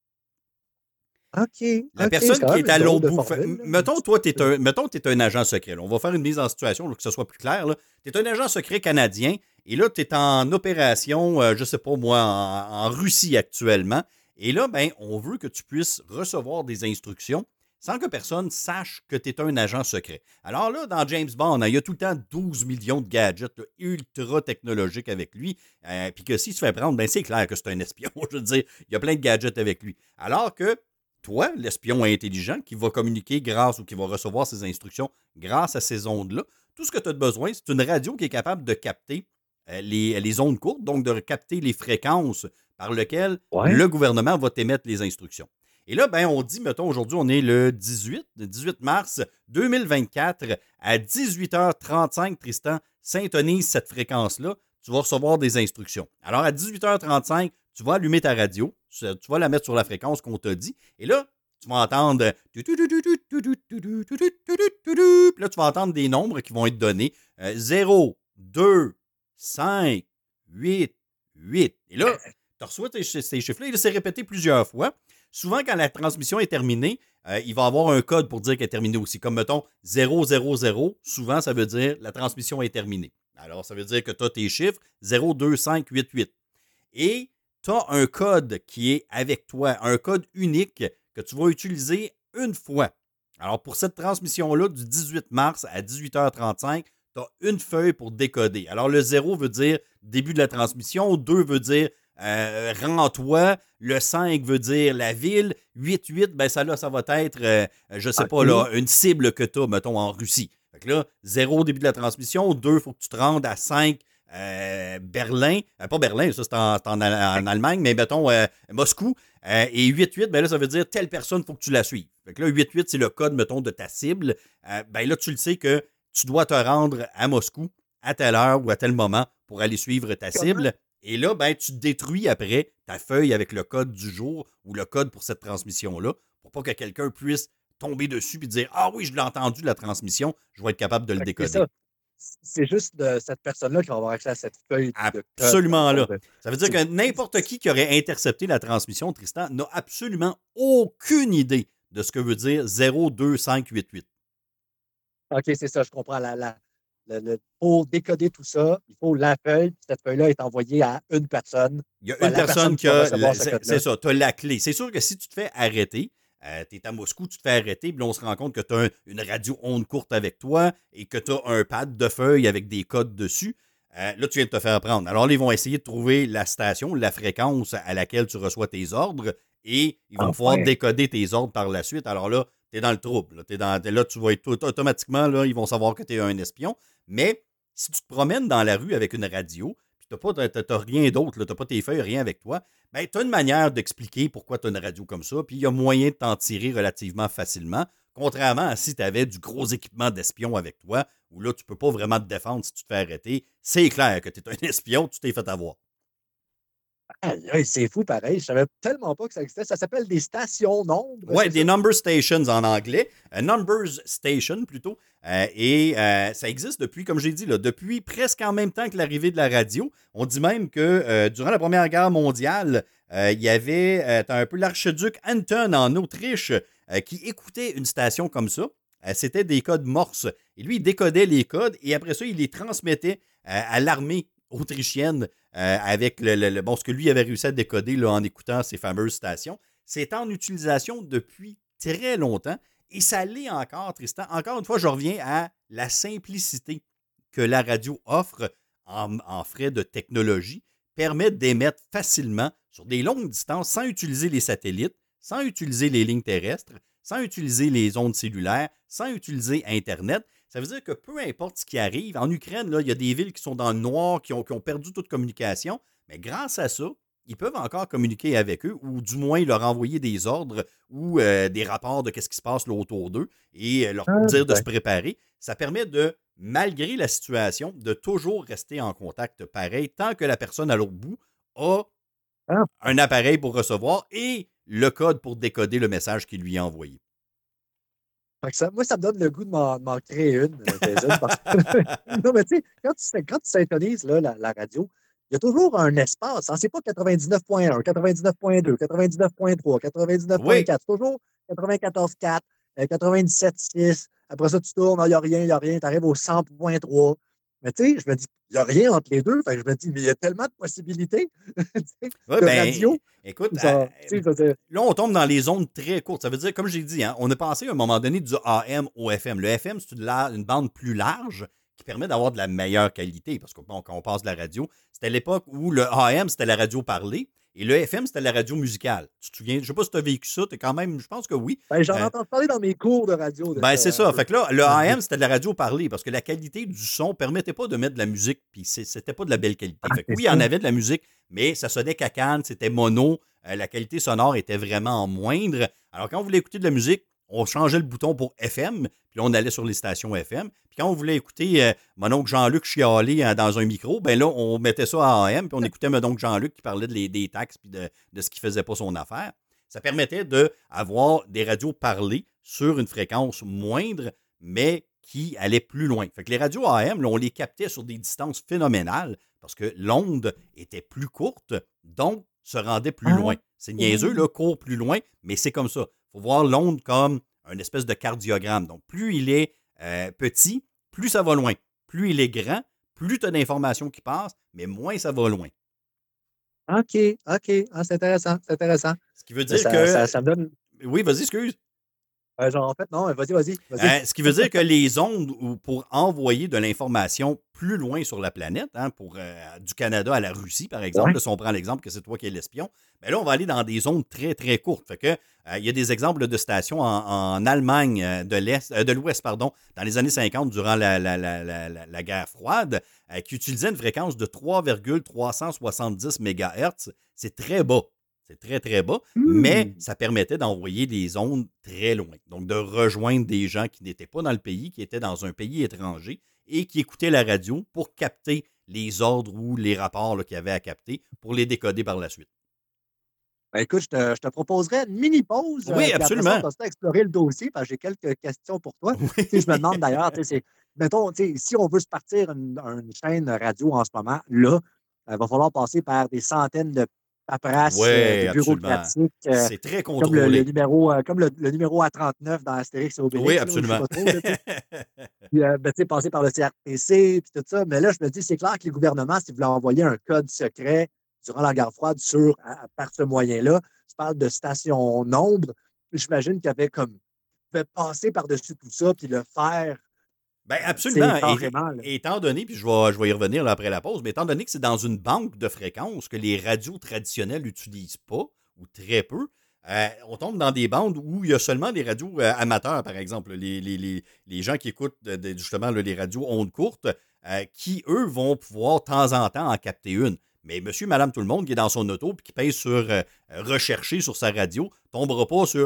OK. La okay, personne qui est à l'autre bout. Formule, mettons, toi, tu es un, mettons, t'es un agent secret. Là. On va faire une mise en situation pour que ce soit plus clair. Tu es un agent secret canadien et là, tu es en opération, euh, je ne sais pas moi, en, en Russie actuellement. Et là, ben, on veut que tu puisses recevoir des instructions sans que personne sache que tu es un agent secret. Alors là, dans James Bond, il y a tout le temps douze millions de gadgets là, ultra technologiques avec lui. Euh, Puis que s'il se fait prendre, ben, c'est clair que c'est un espion. Je veux dire, il y a plein de gadgets avec lui. Alors que toi, l'espion intelligent qui va communiquer grâce ou qui va recevoir ses instructions grâce à ces ondes-là, tout ce que tu as besoin, c'est une radio qui est capable de capter euh, les, les ondes courtes, donc de capter les fréquences par lesquelles Ouais. le gouvernement va t'émettre les instructions. Et là, ben, on dit, mettons, aujourd'hui, on est le dix-huit, le dix-huit mars deux mille vingt-quatre, à dix-huit heures trente-cinq, Tristan, syntonise cette fréquence-là, tu vas recevoir des instructions. Alors, à dix-huit heures trente-cinq, tu vas allumer ta radio, tu vas la mettre sur la fréquence qu'on t'a dit, et là, tu vas entendre... Puis là, tu vas entendre des nombres qui vont être donnés. Euh, zéro, deux, cinq, huit, huit. Et là, tu reçois tes, ces chiffres-là, il s'est répété plusieurs fois. Souvent, quand la transmission est terminée, euh, il va y avoir un code pour dire qu'elle est terminée aussi. Comme, mettons, zéro zéro zéro, souvent, ça veut dire la transmission est terminée. Alors, ça veut dire que tu as tes chiffres zéro, deux, cinq, huit, huit. Et tu as un code qui est avec toi, un code unique que tu vas utiliser une fois. Alors, pour cette transmission-là, du dix-huit mars à dix-huit heures trente-cinq, tu as une feuille pour décoder. Alors, le zéro veut dire début de la transmission, deux veut dire euh, rends-toi, le cinq veut dire la ville, huit huit, ben ça là, ça va être, euh, je sais pas, là, une cible que tu as, mettons, en Russie. Fait que là, zéro début de la transmission, deux, il faut que tu te rendes à cinq, Euh, Berlin, euh, pas Berlin, ça c'est en, en, en Allemagne, mais mettons euh, Moscou, euh, et huit huit, ben là ça veut dire telle personne, il faut que tu la suives. Fait que là, huit huit, c'est le code, mettons, de ta cible. Euh, ben là, tu le sais que tu dois te rendre à Moscou à telle heure ou à tel moment pour aller suivre ta cible. Et là, ben, tu détruis après ta feuille avec le code du jour ou le code pour cette transmission-là, pour pas que quelqu'un puisse tomber dessus et dire « Ah oui, je l'ai entendu, la transmission, je vais être capable de le décoder. » C'est ça. C'est juste de cette personne-là qui va avoir accès à cette feuille. Absolument de... là. Ça veut dire que n'importe qui qui aurait intercepté la transmission, Tristan, n'a absolument aucune idée de ce que veut dire zéro deux cinq huit huit. OK, c'est ça, je comprends. La, la, le, le, pour décoder tout ça, il faut la feuille, puis cette feuille-là est envoyée à une personne. Il y a une personne, personne qui a... La, c'est, c'est ça, tu as la clé. C'est sûr que si tu te fais arrêter, Euh, tu es à Moscou, tu te fais arrêter, puis on se rend compte que tu as un, une radio onde courte avec toi et que tu as un pad de feuilles avec des codes dessus. Euh, là, tu viens de te faire prendre. Alors là, ils vont essayer de trouver la station, la fréquence à laquelle tu reçois tes ordres et ils vont enfin. pouvoir décoder tes ordres par la suite. Alors là, tu es dans le trouble. Là, t'es dans, t'es là tu vas être tout, automatiquement, là, ils vont savoir que tu es un espion. Mais si tu te promènes dans la rue avec une radio, tu n'as rien d'autre, tu n'as pas tes feuilles, rien avec toi, ben, tu as une manière d'expliquer pourquoi tu as une radio comme ça, puis il y a moyen de t'en tirer relativement facilement, contrairement à si tu avais du gros équipement d'espion avec toi, où là, tu ne peux pas vraiment te défendre si tu te fais arrêter. C'est clair que tu es un espion, tu t'es fait avoir. Ah, c'est fou pareil, je savais tellement pas que ça existait. Ça s'appelle des stations nombres. Oui, des ça? number stations en anglais. Uh, numbers station plutôt. Euh, et euh, ça existe depuis, comme j'ai dit, là, depuis presque en même temps que l'arrivée de la radio. On dit même que euh, durant la Première Guerre mondiale, euh, il y avait euh, un peu l'archiduc Anton en Autriche euh, qui écoutait une station comme ça. Euh, c'était des codes morse. Et lui, il décodait les codes et après ça, il les transmettait euh, à l'armée autrichienne euh, avec le, le, le, bon, ce que lui avait réussi à décoder là, en écoutant ces fameuses stations. c'est en utilisation depuis très longtemps et ça l'est encore, Tristan. Encore une fois, je reviens à la simplicité que la radio offre en, en frais de technologie, permet d'émettre facilement sur des longues distances sans utiliser les satellites, sans utiliser les lignes terrestres, sans utiliser les ondes cellulaires, sans utiliser Internet. Ça veut dire que peu importe ce qui arrive, en Ukraine, là, il y a des villes qui sont dans le noir, qui ont, qui ont perdu toute communication, mais grâce à ça, ils peuvent encore communiquer avec eux ou du moins leur envoyer des ordres ou euh, des rapports de ce qui se passe là, autour d'eux et euh, leur Ah, dire de ben. se préparer. Ça permet de, malgré la situation, de toujours rester en contact pareil tant que la personne à l'autre bout a Ah. un appareil pour recevoir et le code pour décoder le message qui lui est envoyé. Fait que ça, moi, ça me donne le goût de m'en, de m'en créer une. euh, des unes, parce que- non, mais tu sais, quand tu, quand tu syntonises là, la, la radio, il y a toujours un espace. Hein, c'est pas quatre-vingt-dix-neuf point un, quatre-vingt-dix-neuf point deux, quatre-vingt-dix-neuf point trois, quatre-vingt-dix-neuf point Oui, quatre. C'est toujours quatre-vingt-quatorze point quatre, euh, quatre-vingt-dix-sept point six. Après ça, tu tournes, il n'y a rien, il n'y a rien. Tu arrives au cent point trois. Mais tu sais, je me dis, il n'y a rien entre les deux. Fait que je me dis, mais il y a tellement de possibilités tu sais, ouais, de ben, radio. écoute, Genre, euh, tu sais, je veux dire, là, on tombe dans les zones très courtes. Ça veut dire, comme j'ai dit, hein, on a passé à un moment donné du A M au F M. Le F M, c'est une, la- une bande plus large qui permet d'avoir de la meilleure qualité. Parce que bon, quand on passe de la radio, c'était l'époque où le A M, c'était la radio parlée et le F M, c'était la radio musicale. Tu te souviens? Je ne sais pas si tu as vécu ça. Tu quand même, je pense que oui. ben, j'en Euh, entends parler dans mes cours de radio de ben, ça, c'est un ça. peu. Fait que là, le A M, c'était de la radio parlée parce que la qualité du son ne permettait pas de mettre de la musique, puis c'est- c'était pas de la belle qualité. Ah, Fait que c'est oui, il y ça. en avait de la musique, mais ça sonnait cacane, c'était mono, euh, la qualité sonore était vraiment moindre. Alors, quand on voulait écouter de la musique, on changeait le bouton pour F M, puis là, on allait sur les stations F M. Puis quand on voulait écouter euh, mon oncle Jean-Luc chialer euh, dans un micro, ben là, on mettait ça à A M, puis on écoutait mon oncle Jean-Luc qui parlait de les- des taxes puis de, de ce qui faisait pas son affaire. Ça permettait d'avoir des radios parlées sur une fréquence moindre, mais qui allaient plus loin. Fait que les radios A M, là, on les captait sur des distances phénoménales parce que l'onde était plus courte, donc se rendait plus Ah, loin. C'est niaiseux, là, court plus loin, mais c'est comme ça. Il faut voir l'onde comme un espèce de cardiogramme. Donc, plus il est euh, petit, plus ça va loin. Plus il est grand, plus tu as d'informations qui passent, mais moins ça va loin. OK, OK. Ah, c'est intéressant, c'est intéressant. Ce qui veut Mais dire ça, que... ça, ça me donne. Oui, vas-y, excuse. euh, genre, en fait, non, vas-y, vas-y, vas-y. Euh, ce qui veut dire que les ondes où- pour envoyer de l'information plus loin sur la planète, hein, pour, euh, du Canada à la Russie, par exemple, Ouais. là, si on prend l'exemple que c'est toi qui es l'espion, ben là, on va aller dans des zones très, très courtes. Fait que, euh, il y a des exemples de stations en, en Allemagne euh, de l'Est, euh, de l'Ouest, pardon, dans les années cinquante, durant la, la, la, la, la- la guerre froide, euh, qui utilisaient une fréquence de trois virgule trois cent soixante-dix mégahertz. C'est très bas. C'est très, très bas, mais Hmm. ça permettait d'envoyer des ondes très loin. Donc, de rejoindre des gens qui n'étaient pas dans le pays, qui étaient dans un pays étranger et qui écoutaient la radio pour capter les ordres ou les rapports là, qu'il y avait à capter pour les décoder par la suite. Ben, écoute, je te, je te proposerais une mini pause. euh, Oui, puis après ça, on absolument. va se faire explorer le dossier, parce que j'ai quelques questions pour toi. Tu sais, Oui. je me demande d'ailleurs, tu sais, c'est- mettons, tu sais, si on veut se partir une, une chaîne radio en ce moment, là, il va falloir passer par des centaines de paperasses, euh, Oui, de absolument. bureaucratiques, euh, C'est très comme le, le contrôlé. numéro, euh, comme le, le numéro A trente-neuf dans Astérix et Oui, Obélix, là, ou je sais absolument. pas trop, là, tu sais. Puis, euh, ben, tu sais, passer par le C R T C, puis tout ça. Mais là, je me dis, c'est clair que les gouvernements, s'ils voulaient envoyer un code secret durant la guerre froide sur, à- par ce moyen-là, tu parles de stations nombre, j'imagine qu'il y avait comme, fait passer par-dessus tout ça, puis le faire, Ben euh, tu sais, absolument. Et- carrément, là. et étant donné, puis je vais, je vais y revenir là, après la pause, mais étant donné que c'est dans une banque de fréquences que les radios traditionnelles n'utilisent pas, ou très peu, euh, on tombe dans des bandes où il y a seulement des radios euh, amateurs, par exemple. Les, les, les, les gens qui écoutent de- de- justement là, les radios ondes courtes, euh, qui, eux, vont pouvoir de temps en temps en capter une. Mais monsieur, madame, tout le monde qui est dans son auto puis qui pèse sur euh, rechercher sur sa radio, tombera pas sur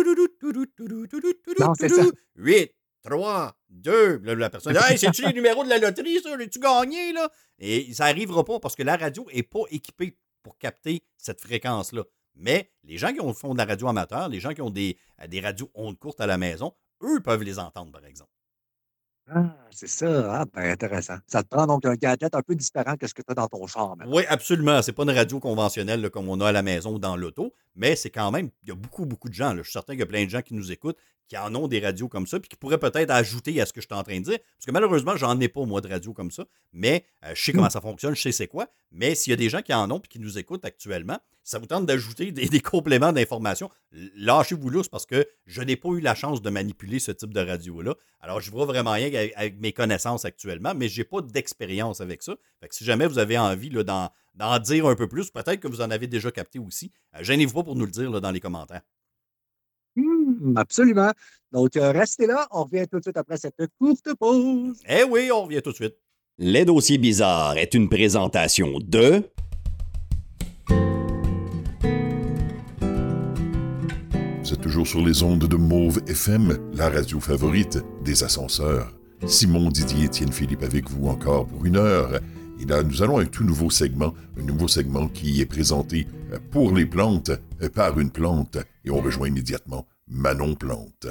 Non, c'est ça. huit, trois, deux. Là, la personne dit hey, c'est-tu les numéros de la loterie, ça? L'as-tu gagné, là? Et ça n'arrivera pas parce que la radio n'est pas équipée pour capter cette fréquence-là. Mais les gens qui ont, font de la radio amateur, les gens qui ont des, euh, des radios ondes courtes à la maison, eux peuvent les entendre, par exemple. Ah, c'est ça. Ah, ben, intéressant. Ça te prend donc un gadget un peu différent que ce que tu as dans ton char, maintenant. Oui, absolument. C'est pas une radio conventionnelle là, comme on a à la maison ou dans l'auto, mais c'est quand même, il y a beaucoup, beaucoup de gens. Là. Je suis certain qu'il y a plein de gens qui nous écoutent qui en ont des radios comme ça, puis qui pourraient peut-être ajouter à ce que je suis en train de dire. Parce que malheureusement, j'en ai pas, moi, de radio comme ça. Mais euh, je sais comment ça fonctionne, je sais c'est quoi. Mais s'il y a des gens qui en ont et qui nous écoutent actuellement, ça vous tente d'ajouter des, des compléments d'information, lâchez-vous lousse parce que je n'ai pas eu la chance de manipuler ce type de radio-là. Alors, je vois vraiment rien avec, avec mes connaissances actuellement, mais je n'ai pas d'expérience avec ça. Fait que si jamais vous avez envie là, d'en, d'en dire un peu plus, peut-être que vous en avez déjà capté aussi, euh, gênez-vous pas pour nous le dire là, dans les commentaires. Mmh, absolument. Donc, euh, restez là. On revient tout de suite après cette courte pause. Eh oui, on revient tout de suite. Les dossiers bizarres est une présentation de... Vous êtes toujours sur les ondes de Mauve F M, la radio favorite des ascenseurs. Simon, Didier, Étienne, Philippe avec vous encore pour une heure. Et là, nous allons à un tout nouveau segment, un nouveau segment qui est présenté pour les plantes, par une plante. Et on rejoint immédiatement Manon Plante.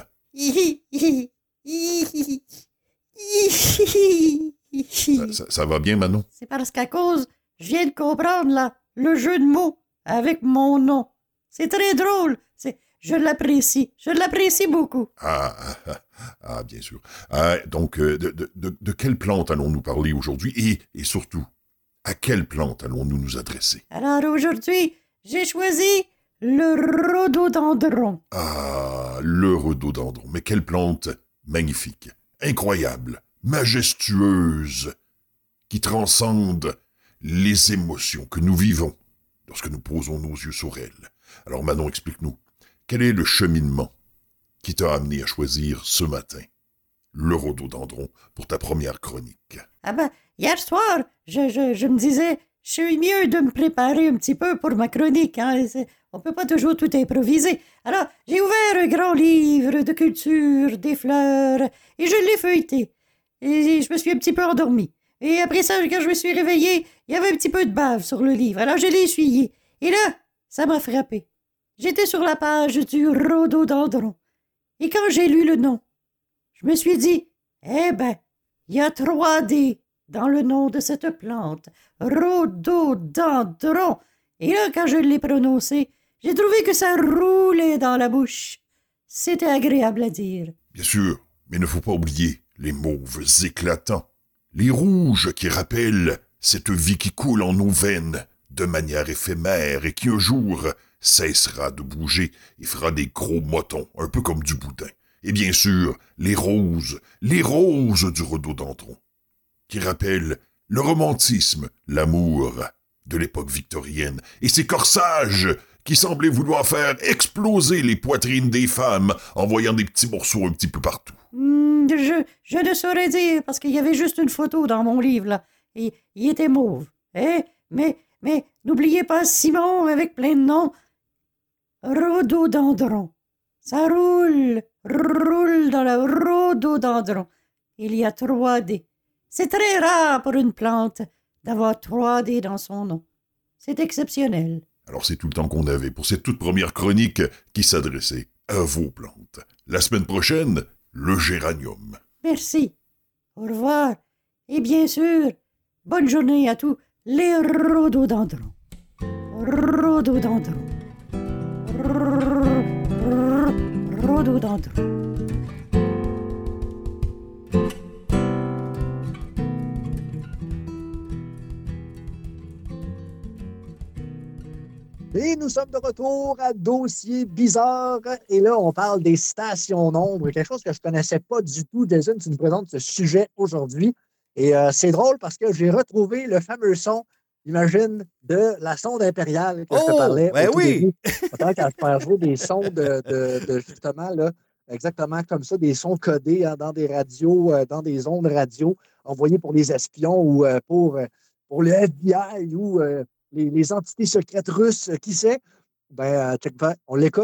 Ça, ça, ça va bien, Manon? C'est parce qu'à cause, je viens de comprendre là, le jeu de mots avec mon nom. C'est très drôle. C'est, je l'apprécie. Je l'apprécie beaucoup. Ah, ah, ah bien sûr. Ah, donc, euh, de, de, de, de quelle plante allons-nous parler aujourd'hui? Et, et surtout, à quelle plante allons-nous nous adresser? Alors aujourd'hui, j'ai choisi le rhododendron. Ah, le rhododendron. Mais quelle plante magnifique, incroyable, majestueuse, qui transcende les émotions que nous vivons lorsque nous posons nos yeux sur elle. Alors Manon, explique-nous, quel est le cheminement qui t'a amené à choisir ce matin le rhododendron pour ta première chronique? Ah ben, hier soir, je, je, je me disais, je suis mieux de me préparer un petit peu pour ma chronique. Hein. On peut pas toujours tout improviser. Alors, j'ai ouvert un grand livre de culture, des fleurs, et je l'ai feuilleté. Et je me suis un petit peu endormi. Et après ça, quand je me suis réveillé, il y avait un petit peu de bave sur le livre. Alors, je l'ai essuyé. Et là, ça m'a frappé. J'étais sur la page du rhododendron. Et quand j'ai lu le nom, je me suis dit, eh ben, il y a trois D dans le nom de cette plante. Rhododendron. Et là, quand je l'ai prononcé, j'ai trouvé que ça roulait dans la bouche. C'était agréable à dire. Bien sûr, mais il ne faut pas oublier les mauves éclatants, les rouges qui rappellent cette vie qui coule en nos veines de manière éphémère et qui un jour cessera de bouger et fera des gros motons, un peu comme du boudin. Et bien sûr, les roses, les roses du rhododendron, qui rappellent le romantisme, l'amour de l'époque victorienne et ces corsages qui semblaient vouloir faire exploser les poitrines des femmes en voyant des petits morceaux un petit peu partout. Mmh, je, je ne saurais dire, parce qu'il y avait juste une photo dans mon livre, là, et il était mauve. Eh, mais, mais, n'oubliez pas Simon avec plein de noms. Rhododendron. Ça roule, roule dans le rhododendron. Il y a trois D. C'est très rare pour une plante d'avoir trois D dans son nom. C'est exceptionnel. Alors c'est tout le temps qu'on avait pour cette toute première chronique qui s'adressait à vos plantes. La semaine prochaine, le géranium. Merci. Au revoir. Et bien sûr, bonne journée à tous les rhododendrons. Rhododendrons. Rhododendrons. Et nous sommes de retour à Dossier bizarre. Et là, on parle des stations d'ombre, quelque chose que je ne connaissais pas du tout. Jason, tu nous présentes ce sujet aujourd'hui. Et euh, c'est drôle parce que j'ai retrouvé le fameux son, imagine, de la sonde impériale que oh, je te parlais. Ben oui! Tant qu'à faire jouer des sons de, de, de justement, là, exactement comme ça, des sons codés hein, dans des radios, euh, dans des ondes radio, envoyés pour les espions ou euh, pour, euh, pour le F B I ou euh, les, les entités secrètes russes, euh, qui sait? Ben, euh, check pas, on l'écoute.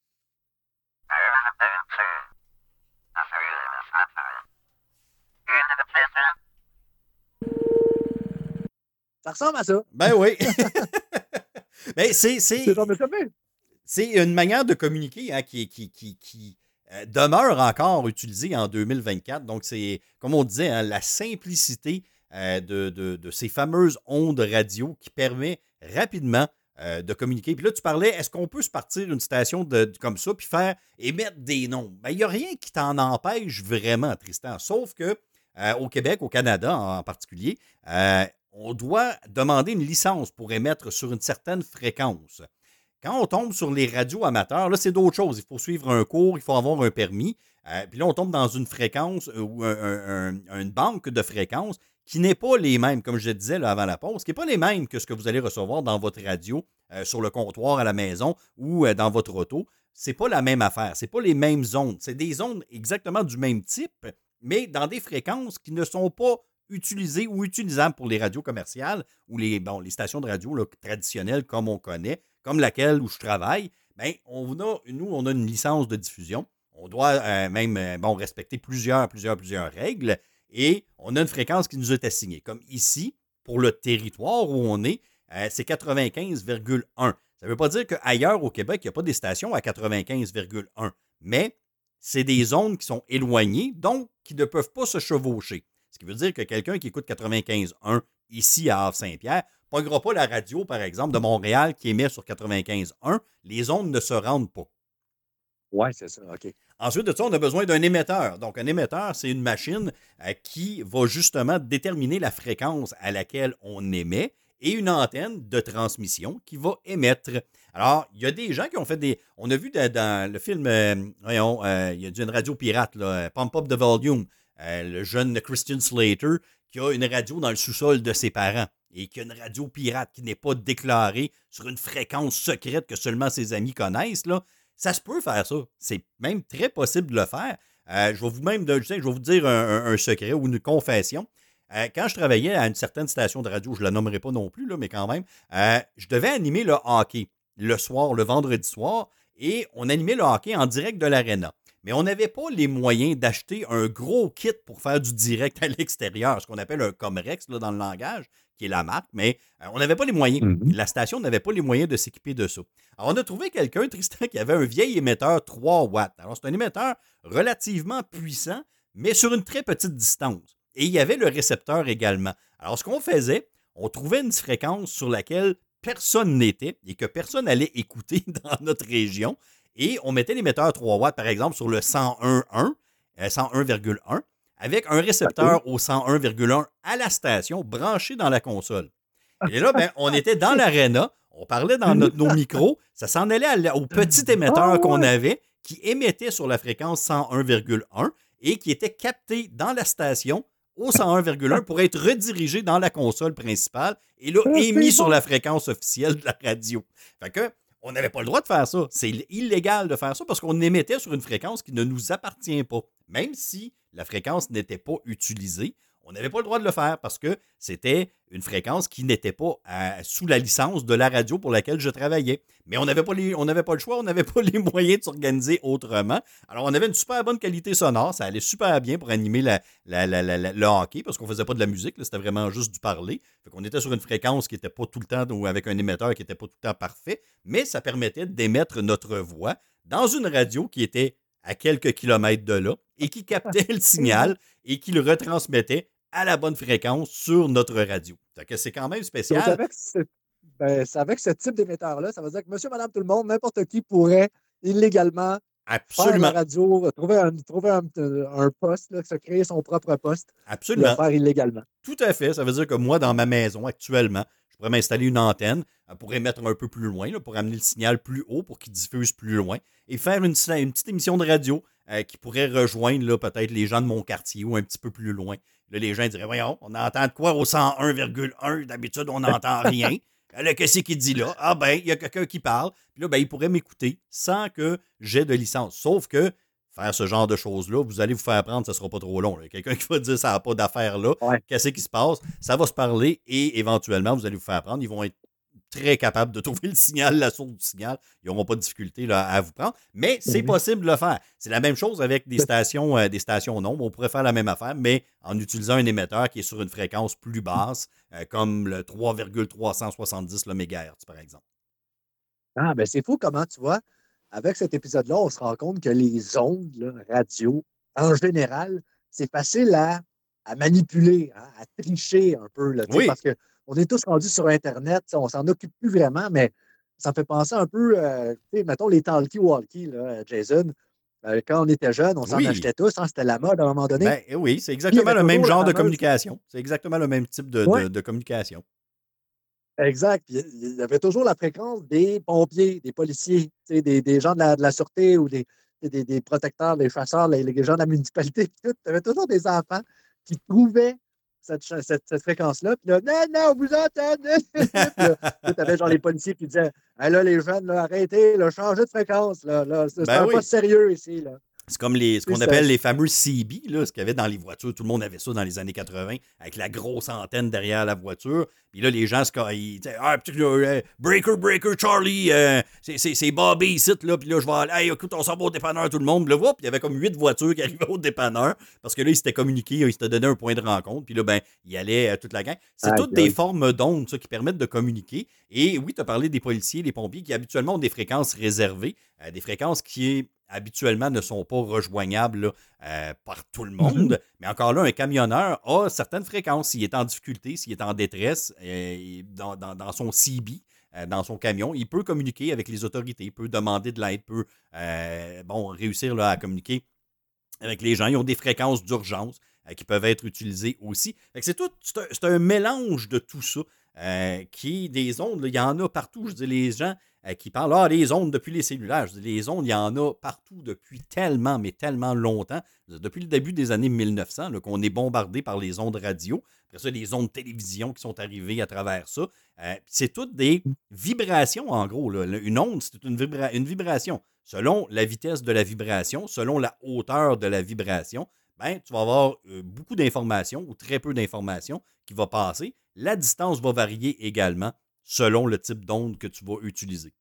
Ça ressemble à ça. Ben oui. Mais c'est, c'est, C'est genre de sommet. c'est une manière de communiquer hein, qui, qui, qui, qui euh, demeure encore utilisée en deux mille vingt-quatre. Donc, c'est, comme on disait, hein, la simplicité euh, de, de, de ces fameuses ondes radio qui permet rapidement euh, de communiquer. Puis là, tu parlais, est-ce qu'on peut se partir une station de, de- comme ça puis faire émettre des noms? Ben, il n'y a rien qui t'en empêche vraiment, Tristan. Sauf que euh, au Québec, au Canada en, en particulier, euh, on doit demander une licence pour émettre sur une certaine fréquence. Quand on tombe sur les radios amateurs, là, c'est d'autres choses. Il faut suivre un cours, il faut avoir un permis. Euh, puis là, on tombe dans une fréquence euh, ou un- un- un- une banque de fréquences qui n'est pas les mêmes, comme je le disais là, avant la pause, qui n'est pas les mêmes que ce que vous allez recevoir dans votre radio, euh, sur le comptoir à la maison ou euh, dans votre auto. C'est pas la même affaire. C'est pas les mêmes ondes. C'est des ondes exactement du même type, mais dans des fréquences qui ne sont pas utilisées ou utilisables pour les radios commerciales ou les, bon, les stations de radio là, traditionnelles comme on connaît, comme laquelle où je travaille. Bien, on a, nous, on a une licence de diffusion. On doit euh, même euh, bon, respecter plusieurs, plusieurs, plusieurs règles et on a une fréquence qui nous est assignée. Comme ici, pour le territoire où on est, euh, c'est quatre-vingt-quinze virgule un. Ça ne veut pas dire qu'ailleurs au Québec, il n'y a pas des stations à quatre-vingt-quinze virgule un, mais c'est des zones qui sont éloignées, donc qui ne peuvent pas se chevaucher. Ce qui veut dire que quelqu'un qui écoute quatre-vingt-quinze virgule un ici à Havre-Saint-Pierre ne pognera pas la radio, par exemple, de Montréal qui émet sur quatre-vingt-quinze virgule un. Les ondes ne se rendent pas. Oui, c'est ça, OK. Ensuite de ça, on a besoin d'un émetteur. Donc, un émetteur, c'est une machine euh, qui va justement déterminer la fréquence à laquelle on émet et une antenne de transmission qui va émettre. Alors, il y a des gens qui ont fait des... On a vu dans, dans le film, euh, voyons, euh, il y a une radio pirate, là, Pump Up the Volume, euh, le jeune Christian Slater qui a une radio dans le sous-sol de ses parents et qui a une radio pirate qui n'est pas déclarée sur une fréquence secrète que seulement ses amis connaissent, là. Ça se peut faire ça. C'est même très possible de le faire. Euh, je vais vous même, je vais vous dire un, un- un secret ou une confession. Euh, quand je travaillais à une certaine station de radio, je ne la nommerai pas non plus, là, mais quand même, euh, je devais animer le hockey le soir, le vendredi soir, et on animait le hockey en direct de l'aréna. Mais on n'avait pas les moyens d'acheter un gros kit pour faire du direct à l'extérieur, ce qu'on appelle un Comrex là, dans le langage, qui est la marque, mais euh, on n'avait pas les moyens. Mhm. La station n'avait pas les moyens de s'équiper de ça. Alors, on a trouvé quelqu'un, Tristan, qui avait un vieil émetteur trois watts. Alors, c'est un émetteur relativement puissant, mais sur une très petite distance. Et il y avait le récepteur également. Alors, ce qu'on faisait, on trouvait une fréquence sur laquelle personne n'était et que personne allait écouter dans notre région. Et on mettait l'émetteur trois watts, par exemple, sur le cent un virgule un, euh, cent un virgule un, avec un récepteur au cent un virgule un à la station, branché dans la console. Et là, ben, on était dans l'aréna, on parlait dans notre- nos micros, ça s'en allait à la- au petit émetteur Ah qu'on ouais! avait, qui émettait sur la fréquence cent un virgule un et qui était capté dans la station au cent un virgule un pour être redirigé dans la console principale et là, Ah, c'est émis sur bon! la fréquence officielle de la radio. Fait que, on n'avait pas le droit de faire ça. C'est ill- illégal de faire ça parce qu'on émettait sur une fréquence qui ne nous appartient pas. Même si la fréquence n'était pas utilisée, on n'avait pas le droit de le faire parce que c'était une fréquence qui n'était pas euh, sous la licence de la radio pour laquelle je travaillais. Mais on n'avait pas, les- on n'avait pas le choix, on n'avait pas les moyens de s'organiser autrement. Alors, on avait une super bonne qualité sonore, ça allait super bien pour animer la- la- la- la- la- le hockey parce qu'on faisait pas de la musique, là, c'était vraiment juste du parler. Fait qu'on était sur une fréquence qui n'était pas tout le temps, ou avec un émetteur qui n'était pas tout le temps parfait, mais ça permettait d'émettre notre voix dans une radio qui était à quelques kilomètres de là et qui captait le signal et qui le retransmettait à la bonne fréquence sur notre radio. Fait que c'est quand même Donc, spécial. avec ce, ben, c'est avec ce type d'émetteur-là, ça veut dire que monsieur, madame, tout le monde, n'importe qui pourrait illégalement faire de la Absolument. radio, trouver un, trouver un, un poste, là, se créer son propre poste, puis le Absolument. faire illégalement. Tout à fait. Ça veut dire que moi, dans ma maison actuellement, je pourrais m'installer une antenne euh, pour émettre un peu plus loin, là, pour amener le signal plus haut, pour qu'il diffuse plus loin, et faire une, une petite émission de radio euh, qui pourrait rejoindre là, peut-être les gens de mon quartier ou un petit peu plus loin. Là, les gens diraient, voyons, on entend de quoi au cent un virgule un? D'habitude, on n'entend rien. Là, qu'est-ce qu'il dit là? Ah ben, il y a quelqu'un qui parle. Puis là, ben, il pourrait m'écouter sans que j'ai de licence. Sauf que faire ce genre de choses-là, vous allez vous faire prendre, ça ne sera pas trop long. Il y a quelqu'un qui va dire ça n'a pas d'affaire là. Ouais. Qu'est-ce qui se passe? Ça va se parler et éventuellement, vous allez vous faire prendre. Ils vont être très capables de trouver le signal, la source du signal. Ils n'auront pas de difficulté là, à vous prendre. Mais c'est Mhm. possible de le faire. C'est la même chose avec des stations, euh, des stations nombres. On pourrait faire la même affaire, mais en utilisant un émetteur qui est sur une fréquence plus basse, euh, comme le trois virgule trois cent soixante-dix le mégahertz, par exemple. Ah, ben c'est fou comment, tu vois, avec cet épisode-là, on se rend compte que les ondes là, radio, en général, c'est facile à, à manipuler, hein, à tricher un peu. Là, tu sais, Oui. parce que on est tous rendus sur Internet, tu sais, on s'en occupe plus vraiment, mais ça me fait penser un peu, euh, tu sais, mettons les talkie-walkie, là, Jason. Euh, quand on était jeune, on s'en Oui, achetait tous, hein, c'était la mode à un moment donné. ben oui, c'est Puis il y exactement avait le même toujours la genre de fameuse. communication. C'est exactement le même type de, Oui, de, de communication. exact. Puis il y avait toujours la fréquence des pompiers, des policiers, tu sais, des, des gens de la, de la sûreté ou des, des, des protecteurs, des chasseurs, les, les gens de la municipalité. Tu avais toujours des enfants qui trouvaient cette, cha- cette, cette fréquence-là. Puis là, non, non, vous entendez. Puis là, tu avais genre les policiers qui disaient, hey, là, les jeunes, là, arrêtez, là, changez de fréquence. Là, là, c'est c'est Ben un oui. poste sérieux ici. Là. C'est comme les, ce Tu qu'on sais, appelle c'est- les fameux C B, là, ce qu'il y avait dans les voitures. Tout le monde avait ça dans les années quatre-vingts, avec la grosse antenne derrière la voiture. Puis là, les gens, se ca- ils disaient Ah, petit, là, euh, Breaker, Breaker, Charlie, euh, c'est- c'est c'est Bobby ici, là. Puis là, je vais aller, hey, écoute, on s'en va au dépanneur, tout le monde. Puis là, whoop, il y avait comme huit voitures qui arrivaient au dépanneur, parce que là, ils s'étaient communiqués, ils s'étaient donné un point de rencontre. Puis là, ben, il allait euh, toute la gang. C'est Aïe, toutes des aïe. formes d'ondes, ça, qui permettent de communiquer. Et oui, tu as parlé des policiers, des pompiers, qui habituellement ont des fréquences réservées, euh, des fréquences qui habituellement ne sont pas rejoignables là, euh, par tout le Mhm. monde. Mais encore là, un camionneur a certaines fréquences. S'il est en difficulté, s'il est en détresse, euh, dans, dans- dans son C B, euh, dans son camion, il peut communiquer avec les autorités, il peut demander de l'aide, peut euh, bon, réussir là, à communiquer avec les gens. Ils ont des fréquences d'urgence euh, qui peuvent être utilisées aussi. Fait que c'est tout, c'est un, c'est un mélange de tout ça euh, qui est des ondes. Là, il y en a partout. Je dis les gens euh, qui parlent ah les ondes depuis les cellulaires. Je dis les ondes, il y en a partout depuis tellement, mais tellement longtemps. Je dis, depuis le début des années mille neuf cents, là, qu'on est bombardé par les ondes radio. Après ça, les ondes télévision qui sont arrivées à travers ça. Euh, puis c'est toutes des vibrations, en gros. Là. Une onde, c'est une, vibra- une vibration. Selon la vitesse de la vibration, selon la hauteur de la vibration, ben, tu vas avoir euh, beaucoup d'informations ou très peu d'informations qui vont passer. La distance va varier également selon le type d'onde que tu vas utiliser.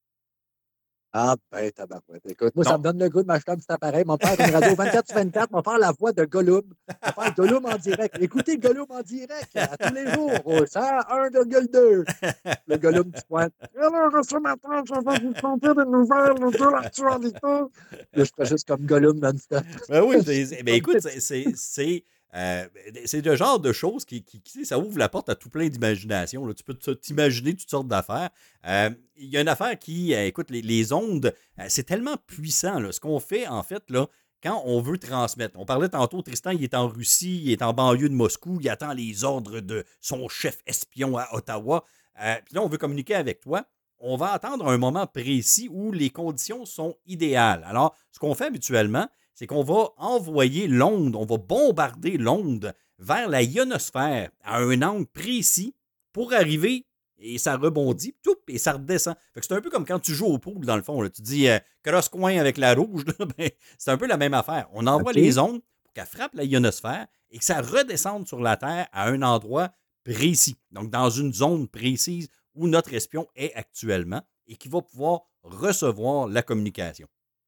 Ah, ben, tabarouette. Écoute, moi, ça Donc, me donne le goût de m'acheter un petit appareil. Mon père, une radio vingt-quatre sur vingt-quatre, mon père, la voix de Gollum. Mon père, Gollum en direct. Écoutez Gollum en direct à tous les jours au cent un virgule deux. Le Gollum qui pointe. Alors, ce matin, je vais vous conter des nouvelles de l'actualité. Là, je ferais juste comme Gollum non-stop. ben oui, c'est- ben écoute, c'est, c'est, c'est, euh, c'est le genre de choses qui, qui, qui- ça ouvre la porte à tout plein d'imagination. Là. Tu peux te- t'imaginer toutes sortes d'affaires. Euh, Il y a une affaire qui, euh, écoute, les, les ondes, euh, c'est tellement puissant. Là. Ce qu'on fait, en fait, là, quand on veut transmettre. On parlait tantôt, Tristan, il est en Russie, il est en banlieue de Moscou, il attend les ordres de son chef espion à Ottawa. Euh, Puis là, on veut communiquer avec toi. On va attendre un moment précis où les conditions sont idéales. Alors, ce qu'on fait habituellement, c'est qu'on va envoyer l'onde, on va bombarder l'onde vers la ionosphère à un angle précis pour arriver et ça rebondit, toup, et ça redescend. Fait que c'est un peu comme quand tu joues au pool, dans le fond. Là. Tu dis euh, cross-coin avec la rouge, là, ben, c'est un peu la même affaire. On envoie OK. les ondes pour qu'elles frappent la ionosphère et que ça redescende sur la Terre à un endroit précis. Donc, dans une zone précise où notre espion est actuellement et qui va pouvoir recevoir la communication.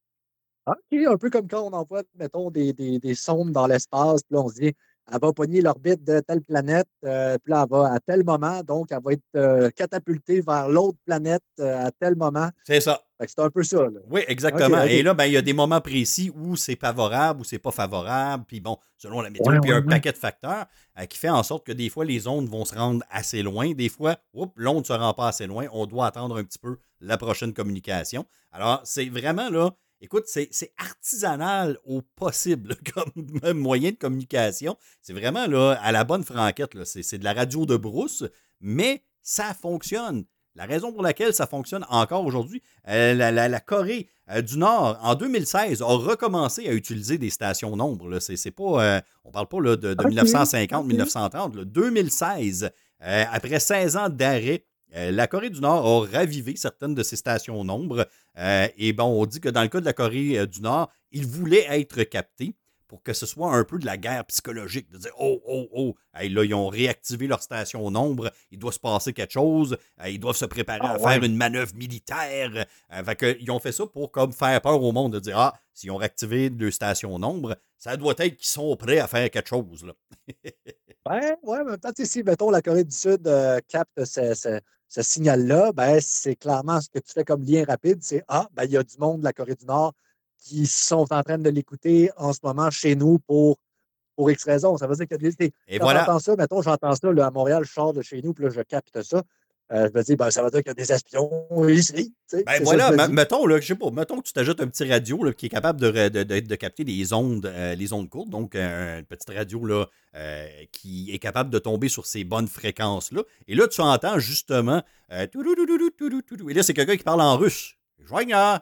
OK, un peu comme quand on envoie, mettons, des, des, des sondes dans l'espace, puis là, on se dit, elle va pogner l'orbite de telle planète, euh, puis là, elle va à tel moment, donc elle va être euh, catapultée vers l'autre planète euh, à tel moment. C'est ça. Fait que c'est un peu ça, là. Oui, OK, exactement. Et OK. là, ben, il y a des moments précis où c'est favorable, où c'est pas favorable, puis bon, selon la météo, Ouais, puis il y a ouais, un ouais. paquet de facteurs euh, qui fait en sorte que des fois, les ondes vont se rendre assez loin. Des fois, oups, l'onde ne se rend pas assez loin. On doit attendre un petit peu la prochaine communication. Alors, c'est vraiment là, écoute, c'est c'est artisanal au possible là, comme moyen de communication. C'est vraiment là, à la bonne franquette. là. C'est c'est de la radio de brousse, mais ça fonctionne. La raison pour laquelle ça fonctionne encore aujourd'hui, euh, la, la- la Corée euh, du Nord, en deux mille seize, a recommencé à utiliser des stations nombres. Là. C'est, c'est pas, euh, on parle pas là, de, de OK, OK. mille neuf cent cinquante mille neuf cent trente. Là. deux mille seize, euh, après seize ans d'arrêt, euh, la Corée du Nord a ravivé certaines de ces stations nombres. Euh, et bon, on dit que dans le cas de la Corée euh, du Nord, ils voulaient être captés pour que ce soit un peu de la guerre psychologique, de dire oh, oh, oh, hey, là, ils ont réactivé leur station nombre, il doit se passer quelque chose, euh, ils doivent se préparer Ah à faire ouais. une manœuvre militaire. Euh, fait que, ils ont fait ça pour comme faire peur au monde, de dire ah, s'ils ont réactivé leur station nombre, ça doit être qu'ils sont prêts à faire quelque chose. Là. Ben, ouais, en même temps, tu sais, si, mettons, la Corée du Sud euh, capte ce, ce- ce signal-là, ben, c'est clairement ce que tu fais comme lien rapide, c'est ah, ben, il y a du monde de la Corée du Nord qui sont en train de l'écouter en ce moment chez nous pour pour X raison. Ça veut dire que des, Et quand voilà. j'entends ça, mettons, j'entends ça là, à Montréal, je sors de chez nous, puis là, je capte ça. Euh, je me dis, ben, ça veut dire qu'il y a des espions ici. Ben voilà, me, mettons, là, je sais pas, mettons que tu t'ajoutes un petit radio là, qui est capable de, de, de, de capter les ondes, euh, les ondes courtes, donc euh, une petite radio là, euh, qui est capable de tomber sur ces bonnes fréquences-là. Et là, tu entends justement euh, et là, c'est quelqu'un qui parle en russe. Joigna,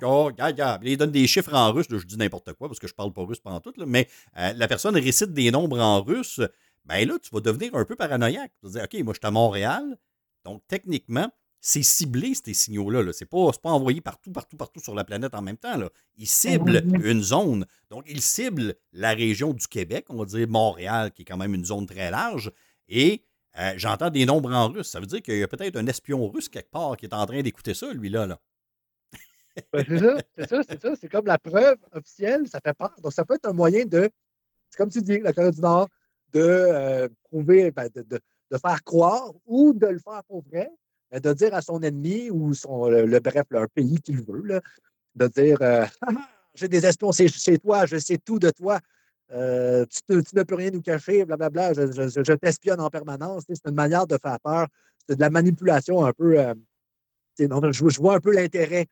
il donne des chiffres en russe, là, je dis n'importe quoi parce que je parle pas russe pendant tout, là, mais euh, la personne récite des nombres en russe, ben là, tu vas devenir un peu paranoïaque. Tu vas dire, OK, moi, je suis à Montréal, donc techniquement, c'est ciblé, ces signaux-là. Là. C'est pas, pas envoyé partout, partout, partout sur la planète en même temps. Là. Ils ciblent une zone. Donc, ils ciblent la région du Québec, on va dire Montréal, qui est quand même une zone très large. Et euh, j'entends des nombres en russe. Ça veut dire qu'il y a peut-être un espion russe quelque part qui est en train d'écouter ça, lui-là. Là. Ben, c'est ça, c'est ça, c'est ça. C'est comme la preuve officielle, ça fait peur. Donc, ça peut être un moyen de, c'est comme tu dis, la Corée du Nord, de euh, prouver, ben, de, de, de faire croire ou de le faire pour vrai, de dire à son ennemi ou son, le, le bref, là, un pays qu'il veut, là, de dire euh, j'ai des espions chez toi, je sais tout de toi, euh, tu, te, tu ne peux rien nous cacher, blablabla, je, je, je t'espionne en permanence. C'est une manière de faire peur. C'est de la manipulation un peu. Euh, donc, je, je vois un peu l'intérêt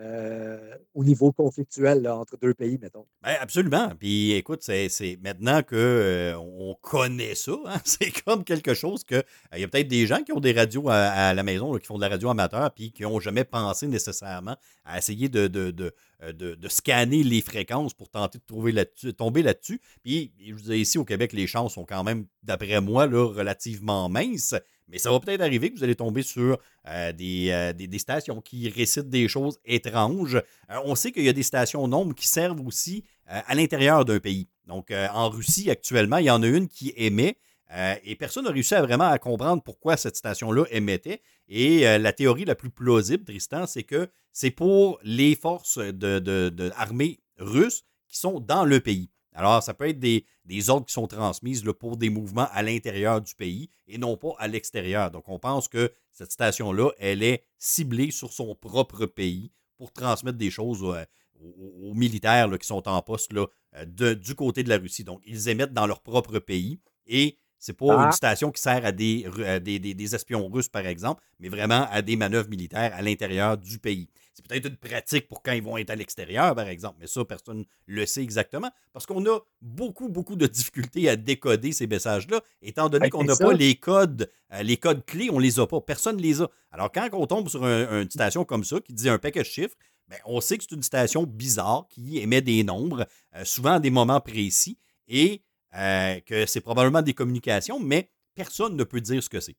euh, au niveau conflictuel là, entre deux pays, mettons. Ben absolument. Puis écoute, c'est, c'est maintenant qu'on euh, connaît ça, hein, c'est comme quelque chose que. Il euh, y a peut-être des gens qui ont des radios à, à la maison, là, qui font de la radio amateur, puis qui n'ont jamais pensé nécessairement à essayer de, de, de, de, de scanner les fréquences pour tenter de trouver là-dessus, tomber là-dessus. Puis, je vous dis, ici au Québec, les chances sont quand même, d'après moi, là, relativement minces. Mais ça va peut-être arriver que vous allez tomber sur euh, des, euh, des, des stations qui récitent des choses étranges. Euh, on sait qu'il y a des stations nombres qui servent aussi euh, à l'intérieur d'un pays. Donc, euh, en Russie, actuellement, il y en a une qui émet euh, et personne n'a réussi à vraiment à comprendre pourquoi cette station-là émettait. Et euh, la théorie la plus plausible, Tristan, c'est que c'est pour les forces de, de, de armées russes qui sont dans le pays. Alors, ça peut être des, des ordres qui sont transmises là, pour des mouvements à l'intérieur du pays et non pas à l'extérieur. Donc, on pense que cette station-là, elle est ciblée sur son propre pays pour transmettre des choses euh, aux, aux militaires là, qui sont en poste là, de, du côté de la Russie. Donc, ils émettent dans leur propre pays et c'est pas ah. une station qui sert à des, à des, des, des espions russes, par exemple, mais vraiment à des manœuvres militaires à l'intérieur du pays. C'est peut-être une pratique pour quand ils vont être à l'extérieur, par exemple, mais ça, personne ne le sait exactement, parce qu'on a beaucoup, beaucoup de difficultés à décoder ces messages-là, étant donné qu'on n'a pas les codes, euh, les codes clés, on les a pas, personne ne les a. Alors, quand on tombe sur un, une station comme ça, qui dit un paquet de chiffres, bien, on sait que c'est une station bizarre qui émet des nombres, euh, souvent à des moments précis, et euh, que c'est probablement des communications, mais personne ne peut dire ce que c'est.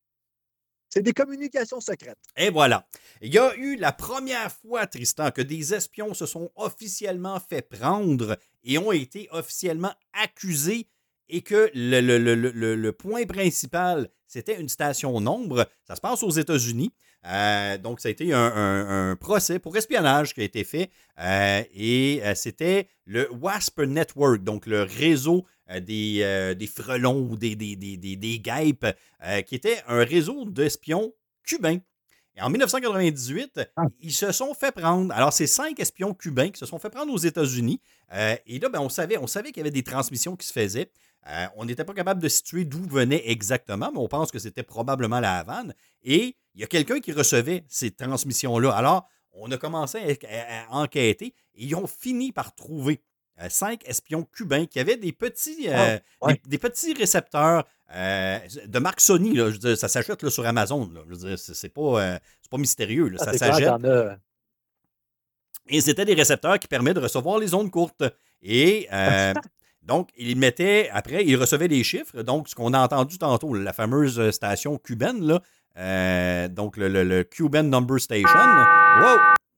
C'est des communications secrètes. Et voilà. Il y a eu la première fois, Tristan, que des espions se sont officiellement fait prendre et ont été officiellement accusés et que le, le, le, le, le point principal, c'était une station nombre. Ça se passe aux États-Unis. Euh, donc, ça a été un, un, un procès pour espionnage qui a été fait euh, et euh, c'était le WASP Network, donc le réseau euh, des, euh, des frelons ou des, des, des, des, des guêpes, euh, qui était un réseau d'espions cubains. Et en dix-neuf cent quatre-vingt-dix-huit, ah. ils se sont fait prendre. Alors, c'est cinq espions cubains qui se sont fait prendre aux États-Unis. Euh, et là, ben, on savait, on savait qu'il y avait des transmissions qui se faisaient. Euh, on n'était pas capable de situer d'où venait exactement, mais on pense que c'était probablement la Havane. Et il y a quelqu'un qui recevait ces transmissions-là. Alors, on a commencé à, à, à enquêter et ils ont fini par trouver euh, cinq espions cubains qui avaient des petits, euh, oh, ouais. des, des petits récepteurs euh, de marque Sony. Là, je veux dire, ça s'achète là, sur Amazon. Là, je veux dire, c'est, c'est, pas, euh, c'est pas mystérieux. Là, ah, ça s'achète. Clair, et c'était des récepteurs qui permettent de recevoir les ondes courtes. Et euh, donc, ils mettaient, après, ils recevaient les chiffres. Donc, ce qu'on a entendu tantôt, la fameuse station cubaine, là, euh, donc le, le, le Cuban Number Station. Wow!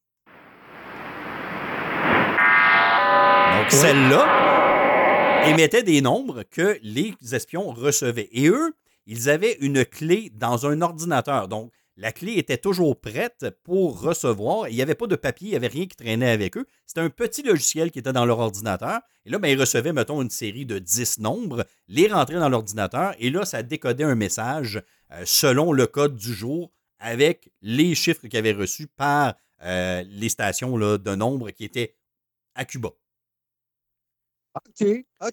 Donc, celle-là émettait des nombres que les espions recevaient. Et eux, ils avaient une clé dans un ordinateur. Donc, la clé était toujours prête pour recevoir. Il n'y avait pas de papier, il n'y avait rien qui traînait avec eux. C'était un petit logiciel qui était dans leur ordinateur. Et là, ben, ils recevaient, mettons, une série de dix nombres, les rentraient dans l'ordinateur. Et là, ça décodait un message euh, selon le code du jour avec les chiffres qu'ils avaient reçus par euh, les stations là, de nombres qui étaient à Cuba. OK, OK.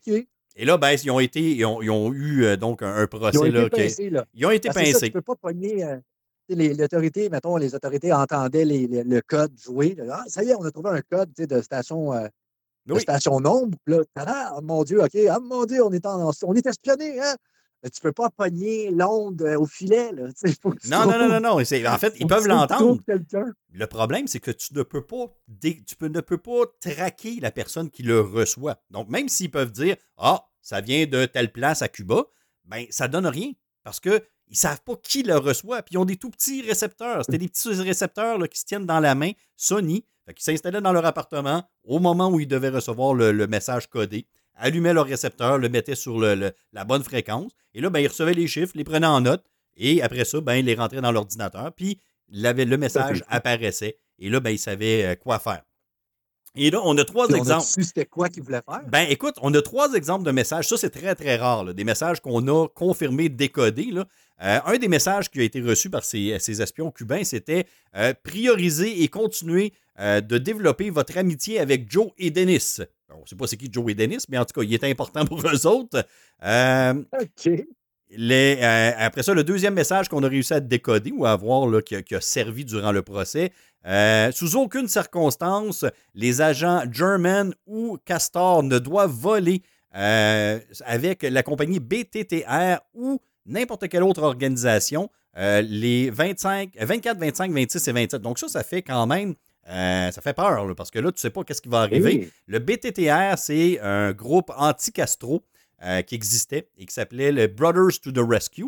Et là, ben, ils ont été, ils ont, ils ont eu euh, donc un, un procès. Ils ont Là, été que- pincés, là. ils ont été Parce que c'est ça, tu pincés. peux pas pogner. euh, tu sais, les, l'autorité, mettons, les autorités entendaient les- les- le code jouer. Là. Ah, ça y est, on a trouvé un code tu sais, de station, euh, de Oui. station nombre. Puis là, tada, oh mon Dieu, OK, ah mon Dieu, on est, en, on est espionné, hein? Mais tu peux pas pogner l'onde euh, au filet, là. Tu sais, faut que tu Non, non, non, trouves- non, non. c'est- En fait, ils faut peuvent que tu l'entendre. trouves quelqu'un. Le problème, c'est que tu ne peux pas dé- tu peux, ne peux pas traquer la personne qui le reçoit. Donc, même s'ils peuvent dire Ah, ça vient de telle place à Cuba, ben ça donne rien. Parce qu'ils ne savent pas qui le reçoit. Puis ils ont des tout petits récepteurs. C'était des petits récepteurs là, qui se tiennent dans la main, Sony, fait qu'ils s'installaient dans leur appartement au moment où ils devaient recevoir le, le message codé, allumaient leur récepteur, le mettaient sur le- le- la bonne fréquence. Et là, ben, ils recevaient les chiffres, les prenaient en note. Et après ça, ben, ils les rentraient dans l'ordinateur. Puis l'avait- le message apparaissait. Et là, ben, ils savaient euh, quoi faire. Et là, on a trois Puis on a exemples. su c'était quoi qu'ils voulaient faire. Ben, écoute, on a trois exemples de messages. Ça, c'est très, très rare. Là. Des messages qu'on a confirmés, décodés. Là. Euh, un des messages qui a été reçu par ces, ces espions cubains, c'était euh, prioriser et continuer euh, de développer votre amitié avec Joe et Dennis. On ne sait pas c'est qui Joe et Dennis, mais en tout cas, il est important pour eux autres. Euh, OK. les, euh, après ça, le deuxième message qu'on a réussi à décoder ou à avoir là, qui, a, qui a servi durant le procès, euh, sous aucune circonstance, les agents German ou Castor ne doivent voler euh, avec la compagnie B T T R ou n'importe quelle autre organisation euh, les vingt-cinq, vingt-quatre, vingt-cinq, vingt-six et vingt-sept. Donc ça, ça fait quand même, euh, ça fait peur là, parce que là, tu ne sais pas qu'est-ce qui va arriver. Oui. Le B T T R, c'est un groupe anti-Castro euh, qui existait et qui s'appelait le Brothers to the Rescue.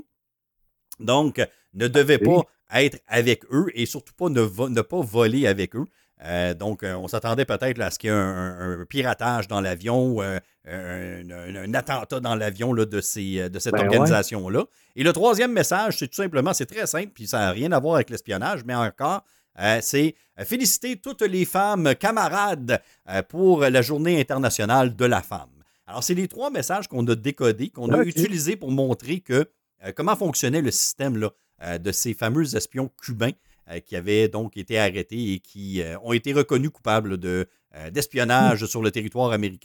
Donc, ne devait Oui. pas être avec eux et surtout pas ne, vo- ne pas voler avec eux. Euh, donc, euh, on s'attendait peut-être là, à ce qu'il y ait un, un- un piratage dans l'avion, ou, euh, un, un- un attentat dans l'avion là, de, ces, euh, de cette Ben ouais. organisation-là. Et le troisième message, c'est tout simplement, c'est très simple, puis ça n'a rien à voir avec l'espionnage, mais encore, euh, c'est euh, féliciter toutes les femmes camarades euh, pour la Journée internationale de la femme. Alors, c'est les trois messages qu'on a décodés, qu'on a Ok. utilisés pour montrer que euh, comment fonctionnait le système là, euh, de ces fameux espions cubains euh, qui avaient donc été arrêtés et qui euh, ont été reconnus coupables de, euh, d'espionnage sur le territoire américain.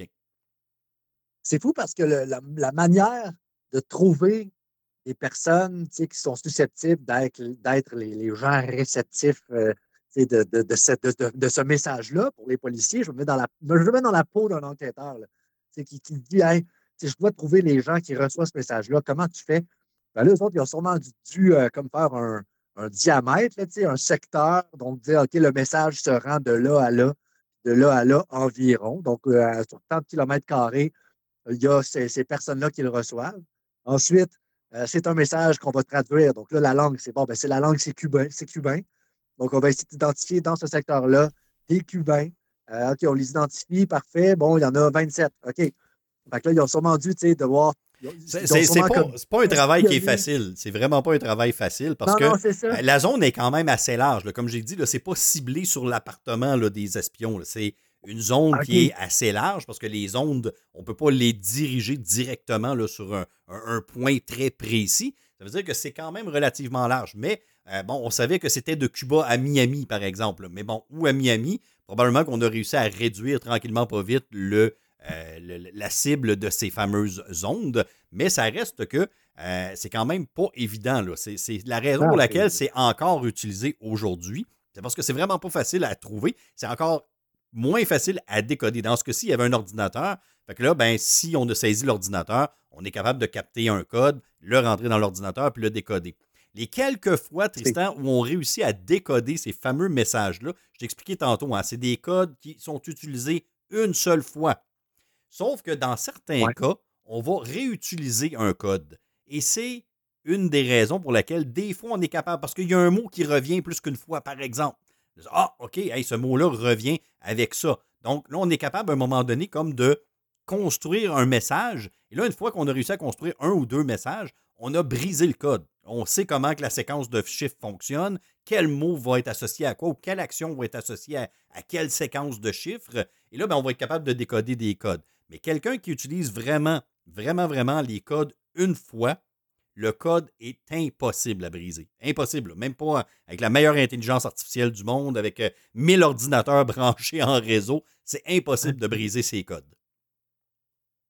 C'est fou parce que le- la, la manière de trouver des personnes tu sais, qui sont susceptibles d'être, d'être les, les gens réceptifs euh, tu sais, de, de, de, ce, de, de- de ce message-là pour les policiers, je me mets dans la, je me mets dans la peau d'un enquêteur là, tu sais, qui, qui dit hey, tu sais, je dois trouver les gens qui reçoivent ce message-là. Comment tu fais? Ben là, eux autres, ils ont sûrement dû, dû, euh, comme faire un, un diamètre, là, tu sais, un secteur, donc dire OK, le message se rend de là à là, de là à là environ. Donc, euh, sur tant de kilomètres carrés, il y a ces, ces personnes-là qui le reçoivent. Ensuite, euh, c'est un message qu'on va traduire. Donc là, la langue, c'est bon, ben, c'est la langue, c'est cubain, c'est cubain. Donc, on va essayer d'identifier dans ce secteur-là des Cubains. Euh, OK, on les identifie, parfait. Bon, il y en a vingt-sept. OK. Fait que là, ils ont sûrement dû, tu sais, devoir. ils ont- C'est, ils ont c'est, c'est sûrement pas, comme c'est pas un travail qui est espionné. facile. C'est vraiment pas un travail facile parce Non, que non, c'est ça. euh, la zone est quand même assez large. Là. Comme j'ai dit, là, c'est pas ciblé sur l'appartement là, des espions. Là. C'est une zone OK. qui est assez large parce que les ondes, on peut pas les diriger directement là, sur un, un- un point très précis. Ça veut dire que c'est quand même relativement large. Mais euh, bon, on savait que c'était de Cuba à Miami, par exemple. Mais bon, où à Miami, probablement qu'on a réussi à réduire tranquillement pas vite le, euh, le- la cible de ces fameuses ondes. Mais ça reste que euh, c'est quand même pas évident. Là. C'est, c'est la raison Ah, pour laquelle c'est- c'est encore utilisé aujourd'hui. C'est parce que c'est vraiment pas facile à trouver. C'est encore moins facile à décoder. Dans ce cas-ci, il y avait un ordinateur. Fait que là, ben, si on a saisi l'ordinateur, on est capable de capter un code, le rentrer dans l'ordinateur puis le décoder. Les quelques fois, Tristan, où on réussit à décoder ces fameux messages-là, je t'ai expliqué tantôt, hein, c'est des codes qui sont utilisés une seule fois. Sauf que dans certains Ouais. cas, on va réutiliser un code. Et c'est une des raisons pour laquelle des fois on est capable, parce qu'il y a un mot qui revient plus qu'une fois, par exemple. Ah, OK, hey, ce mot-là revient avec ça. Donc là, on est capable à un moment donné comme de construire un message. Et là, une fois qu'on a réussi à construire un ou deux messages, on a brisé le code. On sait comment que la séquence de chiffres fonctionne, quel mot va être associé à quoi ou quelle action va être associée à, à quelle séquence de chiffres. Et là, ben, on va être capable de décoder des codes. Mais quelqu'un qui utilise vraiment, vraiment, vraiment les codes une fois, le code est impossible à briser. Impossible. Même pas avec la meilleure intelligence artificielle du monde, avec euh, mille ordinateurs branchés en réseau. C'est impossible de briser ces codes.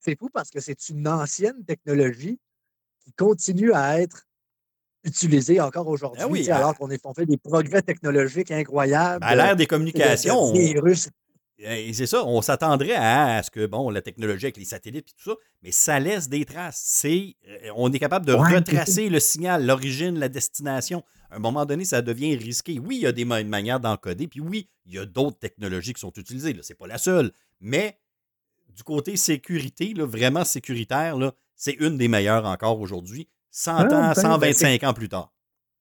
c'est fou parce que c'est une ancienne technologie qui continue à être utilisée encore aujourd'hui, Ah oui, tu sais, à, alors qu'on est, on fait des progrès technologiques incroyables à de, l'ère des de, communications, de on, virus. et c'est ça, on s'attendrait à, à ce que, bon, la technologie avec les satellites et tout ça, mais ça laisse des traces. C'est, euh, on est capable de Ouais, retracer le signal, l'origine, la destination. À un moment donné, ça devient risqué. Oui, il y a des ma- manières d'encoder, puis oui, il y a d'autres technologies qui sont utilisées. Ce n'est pas la seule. Mais du côté sécurité, là, vraiment sécuritaire, là, c'est une des meilleures encore aujourd'hui, cent ah, ans, ben, ben, c'est cent vingt-cinq ans plus tard.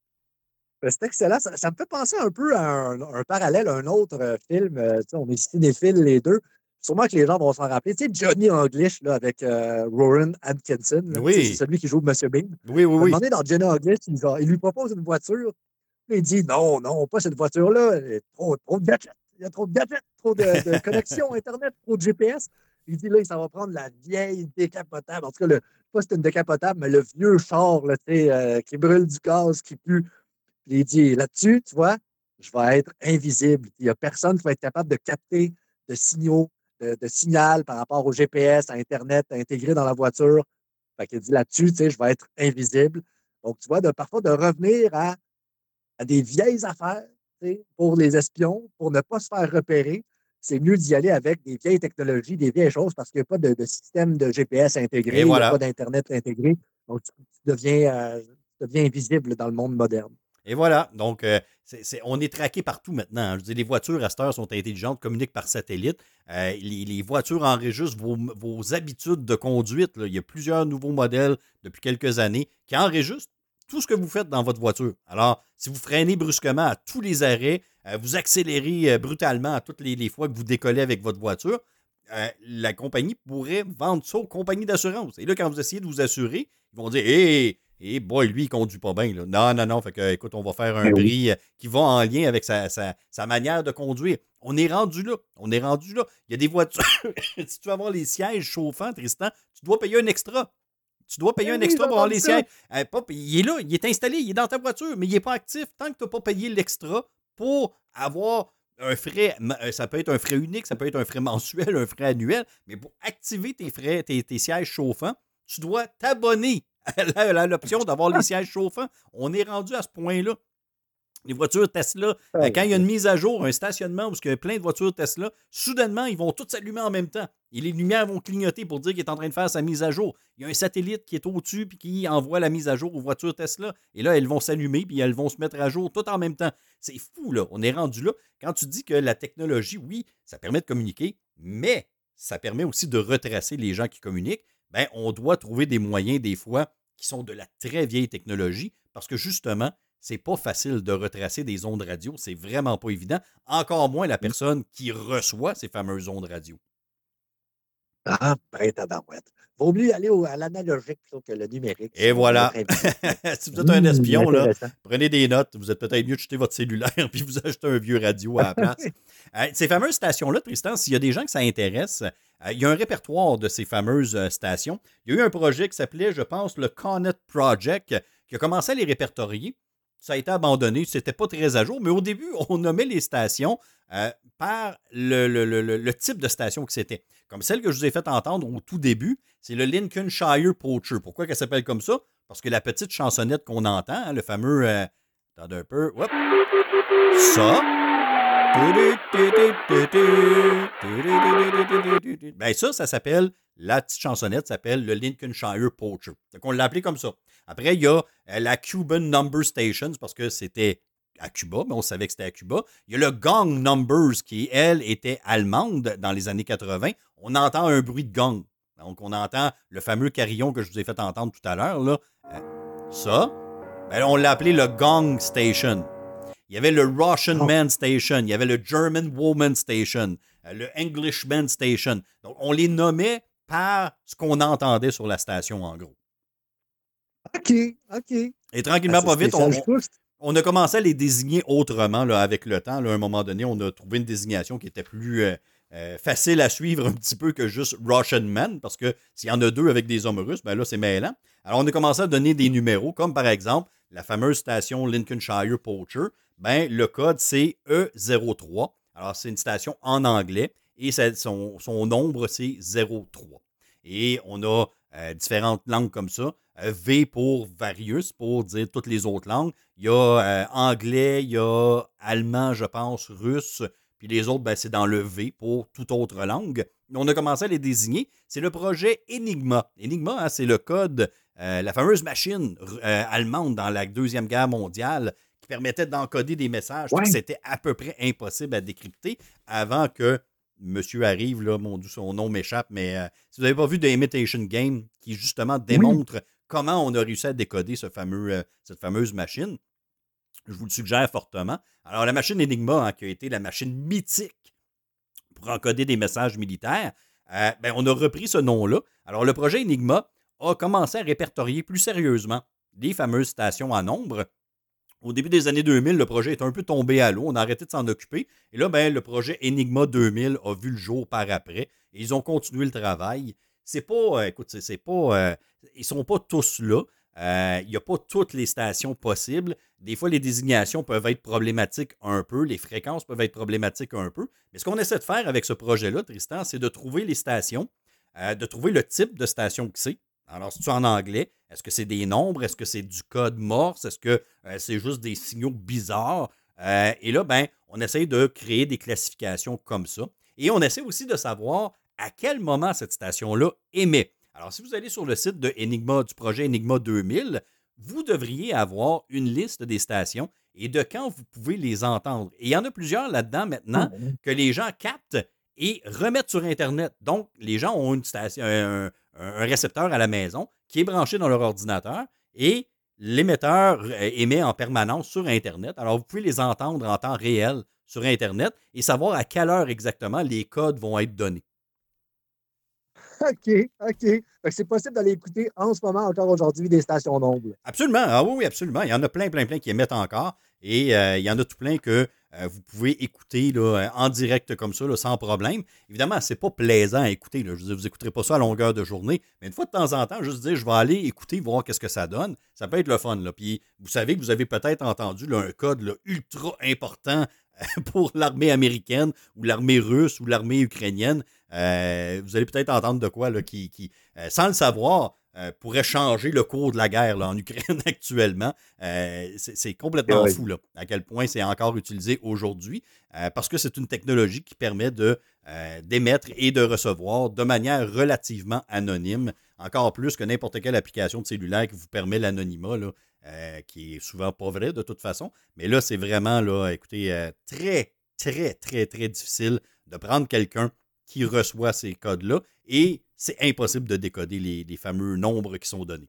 ben, c'est excellent. Ça, ça me fait penser un peu à un, un parallèle, à un autre euh, film. Euh, tu sais, on est cinéphiles les deux. Sûrement que les gens vont s'en rappeler. Tu sais, Johnny English là, avec euh, Rowan Atkinson. Là. Tu sais, c'est Oui, celui qui joue monsieur Bean. oui, oui, À un moment oui. donné, dans Johnny English, il, va- il lui propose une voiture. Il dit non, non, pas cette voiture-là. Il y a Trop, trop de gadgets. Il y a trop de gadgets, trop de, de connexions Internet, trop de G P S. Il dit là, ça va prendre la vieille décapotable. En tout cas, le, pas si c'est une décapotable, mais le vieux char là, tu sais, euh, qui brûle du gaz, qui pue. Puis il dit là-dessus, tu vois, je vais être invisible. Il n'y a personne qui va être capable de capter de signaux, de, de signal par rapport au G P S, à Internet, intégré dans la voiture. Fait qu'il dit là-dessus, tu sais, je vais être invisible. Donc, tu vois, de, parfois de revenir à à des vieilles affaires tu sais, pour les espions, pour ne pas se faire repérer. C'est mieux d'y aller avec des vieilles technologies, des vieilles choses, parce qu'il n'y a pas de, de système de G P S Et intégré, il n'y a pas voilà. d'Internet intégré. Donc, tu, tu deviens, euh, tu deviens invisible dans le monde moderne. Et voilà. Donc, euh, c'est, c'est- on est traqué partout maintenant. hein. Je veux dire, les voitures à cette heure sont intelligentes, communiquent par satellite. Euh, les, les voitures enregistrent vos, vos habitudes de conduite. Là. Il y a plusieurs nouveaux modèles depuis quelques années qui enregistrent tout ce que vous faites dans votre voiture. Alors, si vous freinez brusquement à tous les arrêts, euh, vous accélérez euh, brutalement à toutes les, les fois que vous décollez avec votre voiture, euh, la compagnie pourrait vendre ça aux compagnies d'assurance. Et là, quand vous essayez de vous assurer, ils vont dire Hé, hé, boy, lui, il conduit pas bien. Là. Non, non, non. Fait que, écoute, on va faire un Ben oui. prix euh, qui va en lien avec sa, sa, sa manière de conduire. On est rendu là. On est rendu là. Il y a des voitures. Si tu veux avoir les sièges chauffants, Tristan, tu dois payer un extra. Tu dois payer Ben un oui, extra j'ai pour avoir entendu les ça. sièges. Euh, pas- il est là, il est installé, il est dans ta voiture, mais il n'est pas actif tant que tu n'as pas payé l'extra pour avoir un frais. ma- euh, Ça peut être un frais unique, ça peut être un frais mensuel, un frais annuel, mais pour activer tes frais, tes, tes sièges chauffants, tu dois t'abonner à la- à l'option d'avoir les sièges chauffants. On est rendu à ce point-là. Les voitures Tesla, euh, quand il y a une mise à jour, un stationnement où il y a plein de voitures Tesla, soudainement, ils vont toutes s'allumer en même temps. Et les lumières vont clignoter pour dire qu'il est en train de faire sa mise à jour. Il y a un satellite qui est au-dessus et qui envoie la mise à jour aux voitures Tesla. Et là, elles vont s'allumer puis elles vont se mettre à jour tout en même temps. C'est fou, là. On est rendu là. Quand tu dis que la technologie, oui, ça permet de communiquer, mais ça permet aussi de retracer les gens qui communiquent. Ben, on doit trouver des moyens, des fois, qui sont de la très vieille technologie parce que justement, c'est pas facile de retracer des ondes radio. C'est vraiment pas évident. Encore moins la personne qui reçoit ces fameuses ondes radio. Ah, ben, tabarouette. Vaut mieux aller au- à l'analogique plutôt que le numérique, Et sinon on va être voilà. invisible. Si vous êtes un Hum, espion, là, intéressant. prenez des notes. Vous êtes peut-être mieux de jeter votre cellulaire puis vous achetez un vieux radio à la place. Euh, ces fameuses stations-là, Tristan, s'il y a des gens que ça intéresse, euh, il y a un répertoire de ces fameuses euh, stations. Il y a eu un projet qui s'appelait, je pense, le Connet Project, qui a commencé à les répertorier. Ça a été abandonné, c'était pas très à jour, mais au début, on nommait les stations euh, par le, le- le- le- le type de station que c'était. Comme celle que je vous ai fait entendre au tout début, c'est le Lincolnshire Poacher. Pourquoi elle s'appelle comme ça? Parce que la petite chansonnette qu'on entend, hein, le fameux... euh, attendez un peu. Hop, ça. Ben ça, ça s'appelle, la petite chansonnette s'appelle le Lincolnshire Poacher. Donc on l'a appelé comme ça. Après, il y a euh, la Cuban Number Stations, parce que c'était à Cuba, mais on savait que c'était à Cuba. Il y a le Gong Numbers, qui, elle, était allemande dans les années quatre-vingt. On entend un bruit de gong. Donc, on entend le fameux carillon que je vous ai fait entendre tout à l'heure. Là. Euh, ça, ben, on l'a appelé le Gong Station. Il y avait le Russian Oh. Man Station, il y avait le German Woman Station, euh, le Englishman Station. Donc, on les nommait par ce qu'on entendait sur la station, en gros. OK, OK. Et tranquillement, Ah, c'est pas vite, spécial. on, Je on- trouve que on a commencé à les désigner autrement là, avec le temps. Là, à un moment donné, on a trouvé une désignation qui était plus euh, euh, facile à suivre un petit peu que juste Russian Man, parce que s'il y en a deux avec des hommes russes, ben là, c'est mêlant. Alors, on a commencé à donner des numéros, comme par exemple la fameuse station Lincolnshire Poacher. Ben, le code, c'est E zéro trois. Alors, c'est une station en anglais et ça- son, son nombre, c'est zéro trois. Et on a euh, différentes langues comme ça. Euh, V pour various, pour dire toutes les autres langues. Il y a euh, anglais, il y a allemand, je pense, russe. Puis les autres, ben, c'est dans le V pour toute autre langue. On a commencé à les désigner. C'est le projet Enigma. Enigma, hein, c'est le code, euh, la fameuse machine euh, allemande dans la Deuxième Guerre mondiale qui permettait d'encoder des messages. Ouais. C'était à peu près impossible à décrypter avant que monsieur arrive, là, mon Dieu, son nom m'échappe, mais euh, si vous n'avez pas vu The Imitation Game, qui justement démontre oui. comment on a réussi à décoder ce fameux, euh, cette fameuse machine, je vous le suggère fortement. Alors, la machine Enigma, hein, qui a été la machine mythique pour encoder des messages militaires, euh, ben, on a repris ce nom-là. Alors, le projet Enigma a commencé à répertorier plus sérieusement les fameuses stations en nombre. Au début des années deux mille, le projet est un peu tombé à l'eau. On a arrêté de s'en occuper. Et là, ben, le projet Enigma deux mille a vu le jour par après. Et ils ont continué le travail. C'est pas, euh, écoute, c'est, c'est pas, euh, ils sont pas tous là. Euh, il n'y a pas toutes les stations possibles. Des fois, les désignations peuvent être problématiques un peu. Les fréquences peuvent être problématiques un peu. Mais ce qu'on essaie de faire avec ce projet-là, Tristan, c'est de trouver les stations, euh, de trouver le type de station que c'est. Alors, c'est-tu en anglais? Est-ce que c'est des nombres? Est-ce que c'est du code morse? Est-ce que euh, c'est juste des signaux bizarres? Euh, et là, ben, on essaie de créer des classifications comme ça. Et on essaie aussi de savoir à quel moment cette station-là émet. Alors, si vous allez sur le site de Enigma, du projet Enigma deux mille, vous devriez avoir une liste des stations et de quand vous pouvez les entendre. Et il y en a plusieurs là-dedans maintenant que les gens captent et remettent sur Internet. Donc, les gens ont une station, un, un récepteur à la maison qui est branché dans leur ordinateur et l'émetteur émet en permanence sur Internet. Alors, vous pouvez les entendre en temps réel sur Internet et savoir à quelle heure exactement les codes vont être donnés. OK, OK. C'est possible d'aller écouter en ce moment, encore aujourd'hui, des stations nombre. Absolument. Ah oui, oui, absolument. Il y en a plein, plein, plein qui émettent encore. Et euh, il y en a tout plein que euh, vous pouvez écouter là, en direct comme ça, là, sans problème. Évidemment, c'est pas plaisant à écouter. Là. Je veux dire, vous n'écouterez pas ça à longueur de journée. Mais une fois de temps en temps, juste dire, je vais aller écouter, voir qu'est-ce que ça donne. Ça peut être le fun. Là. Puis vous savez que vous avez peut-être entendu là, un code là, ultra important pour l'armée américaine ou l'armée russe ou l'armée ukrainienne. Euh, vous allez peut-être entendre de quoi là, qui, qui euh, sans le savoir, euh, pourrait changer le cours de la guerre là, en Ukraine actuellement. Euh, c'est, c'est complètement oui. fou là, à quel point c'est encore utilisé aujourd'hui euh, parce que c'est une technologie qui permet de, euh, d'émettre et de recevoir de manière relativement anonyme, encore plus que n'importe quelle application de cellulaire qui vous permet l'anonymat, là, euh, qui est souvent pas vrai de toute façon. Mais là, c'est vraiment, là, écoutez, euh, très, très, très, très difficile de prendre quelqu'un qui reçoit ces codes-là et c'est impossible de décoder les, les fameux nombres qui sont donnés.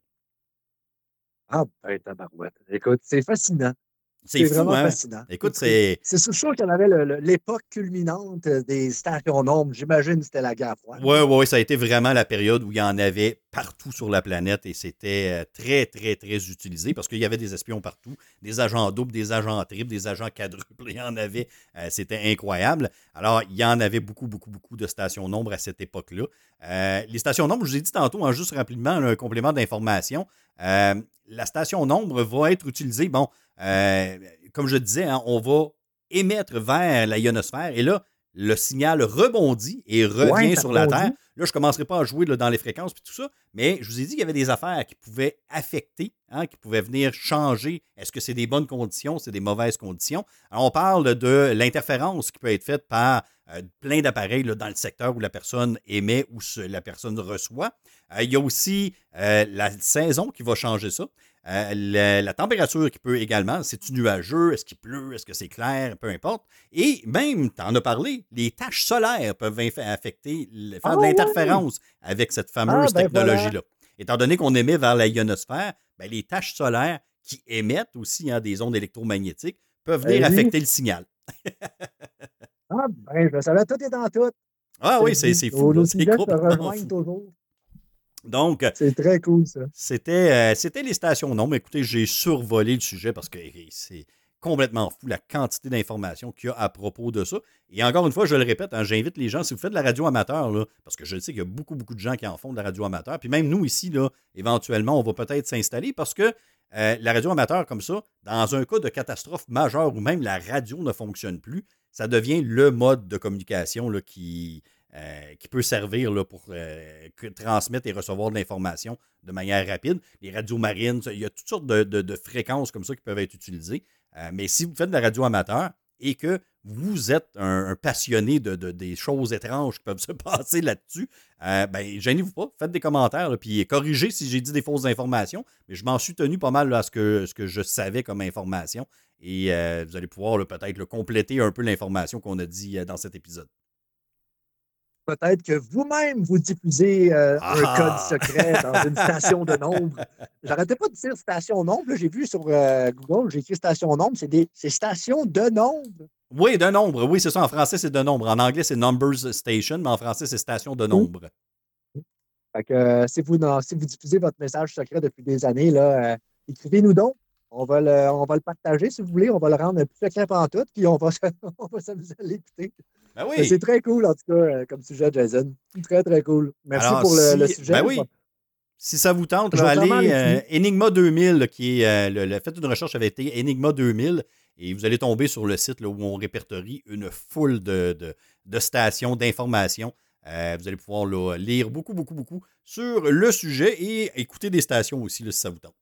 Ah, ben, tabarouette. Écoute, c'est fascinant. C'est, c'est fou, vraiment hein? fascinant. Écoute, c'est... C'est sûr qu'il y en avait le, le, l'époque culminante des stations nombres. J'imagine que c'était la guerre froide. Oui, oui, ça a été vraiment la période où il y en avait partout sur la planète et c'était très, très, très utilisé parce qu'il y avait des espions partout, des agents doubles, des agents triples, des agents quadruples, il y en avait. Euh, c'était incroyable. Alors, il y en avait beaucoup, beaucoup, beaucoup de stations nombres à cette époque-là. Euh, les stations nombres, je vous ai dit tantôt, hein, juste rapidement, un complément d'information. Euh, la station nombre va être utilisée, bon, euh, comme je disais, hein, on va émettre vers la ionosphère et là, le signal rebondit et revient ouais, sur la Terre. Là, je ne commencerai pas à jouer là, dans les fréquences et tout ça, mais je vous ai dit qu'il y avait des affaires qui pouvaient affecter, hein, qui pouvaient venir changer. Est-ce que c'est des bonnes conditions, c'est des mauvaises conditions? Alors, on parle de l'interférence qui peut être faite par euh, plein d'appareils là, dans le secteur où la personne émet ou ce, la personne reçoit. Euh, il y a aussi euh, la saison qui va changer ça. Euh, la, la température qui peut également, c'est-tu nuageux, est-ce qu'il pleut, est-ce que c'est clair, peu importe. Et même, tu en as parlé, les taches solaires peuvent affecter, faire ah, de l'interférence ouais. avec cette fameuse ah, ben technologie-là. Voilà. Étant donné qu'on émet vers la ionosphère, ben les taches solaires qui émettent aussi hein, des ondes électromagnétiques peuvent venir ben, affecter oui. le signal. ah, ben, je savais, tout est dans tout. Ah oui, c'est, c'est fou. Là, c'est complètement fou. Toujours. Donc, c'est très cool, ça. C'était, euh, c'était les stations nombres. Écoutez, j'ai survolé le sujet parce que c'est complètement fou la quantité d'informations qu'il y a à propos de ça. Et encore une fois, je le répète, hein, j'invite les gens, si vous faites de la radio amateur, là, parce que je sais qu'il y a beaucoup, beaucoup de gens qui en font de la radio amateur, puis même nous ici, là, éventuellement, on va peut-être s'installer parce que euh, la radio amateur comme ça, dans un cas de catastrophe majeure où même la radio ne fonctionne plus, ça devient le mode de communication là, qui... euh, qui peut servir là, pour euh, transmettre et recevoir de l'information de manière rapide. Les radios marines, il y a toutes sortes de, de, de fréquences comme ça qui peuvent être utilisées. Euh, mais si vous faites de la radio amateur et que vous êtes un, un passionné de, de, des choses étranges qui peuvent se passer là-dessus, euh, ben, gênez-vous pas, faites des commentaires, là, puis corrigez si j'ai dit des fausses informations, mais je m'en suis tenu pas mal là, à ce que, ce que je savais comme information, et euh, vous allez pouvoir là, peut-être là, compléter un peu l'information qu'on a dit euh, dans cet épisode. Peut-être que vous-même, vous diffusez euh, Ah! un code secret dans une station de nombre. J'arrêtais pas de dire station nombre. Là, j'ai vu sur euh, Google, j'ai écrit station nombre. C'est des c'est station de nombre. Oui, de nombre. Oui, c'est ça. En français, c'est de nombre. En anglais, c'est Numbers Station, mais en français, c'est station de nombre. Fait que euh, si, vous, non, si vous diffusez votre message secret depuis des années, là, euh, écrivez-nous donc. On va, le, on va le partager si vous voulez. On va le rendre plus secret pantoute, puis on va, on va s'amuser à l'écouter. Ben oui. Mais c'est très cool, en tout cas, euh, comme sujet, Jason. Très, très cool. Merci Alors, pour le, si, le sujet. Ben oui. Si ça vous tente, Je là, vais vraiment allez aller euh, Enigma deux mille, là, qui est euh, le, le fait d'une recherche avait été Enigma deux mille, et vous allez tomber sur le site là, où on répertorie une foule de, de, de stations, d'informations. Euh, vous allez pouvoir là, lire beaucoup, beaucoup, beaucoup sur le sujet et écouter des stations aussi, là, si ça vous tente.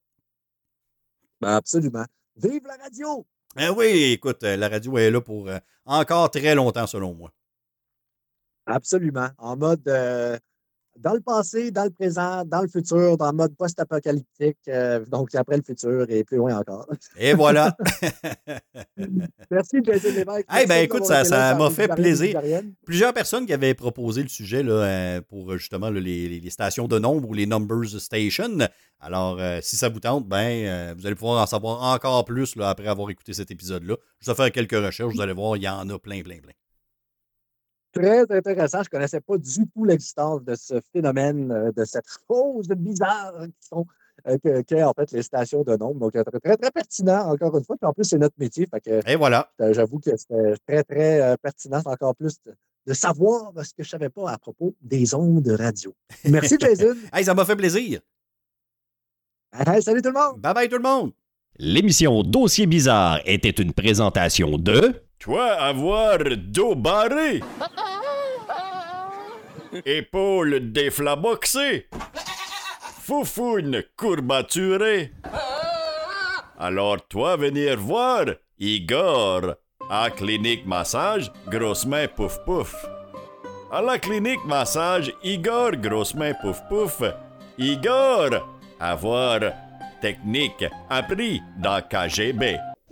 Ben absolument. Vive la radio! Ben oui, écoute, euh, la radio est là pour euh, encore très longtemps, selon moi. Absolument. En mode euh, dans le passé, dans le présent, dans le futur, dans le mode post-apocalyptique, euh, donc après le futur et plus loin encore. Et voilà. Merci, Jason Lévesque. Eh hey, ben écoute, ça, ça m'a fait plaisir. Bizarrienne. Plusieurs personnes qui avaient proposé le sujet là, euh, pour justement là, les, les stations de nombre ou les Numbers Station. Alors, euh, si ça vous tente, ben, euh, vous allez pouvoir en savoir encore plus là, après avoir écouté cet épisode-là. Je vais faire quelques recherches, vous allez voir, il y en a plein, plein, plein. Très intéressant. Je ne connaissais pas du tout l'existence de ce phénomène, euh, de cette chose bizarre qui sont euh, que, que, en fait, les stations de nombre. Donc, très, très, très pertinent, encore une fois. Puis en plus, c'est notre métier. Fait que, Et voilà. euh, j'avoue que c'était très, très euh, pertinent. C'est encore plus de, de savoir ce que je ne savais pas à propos des ondes radio. Merci, Jason. Hey, ça m'a fait plaisir. Hey, salut tout le monde. Bye bye tout le monde. L'émission Dossier bizarre était une présentation de... Toi, avoir dos barré. Épaules déflaboxées. Foufoune courbaturée. Alors, toi, venir voir Igor à Clinique Massage Grosse Main Pouf Pouf. À la Clinique Massage Igor Grosse Main Pouf Pouf, Igor, avoir technique appris dans K G B.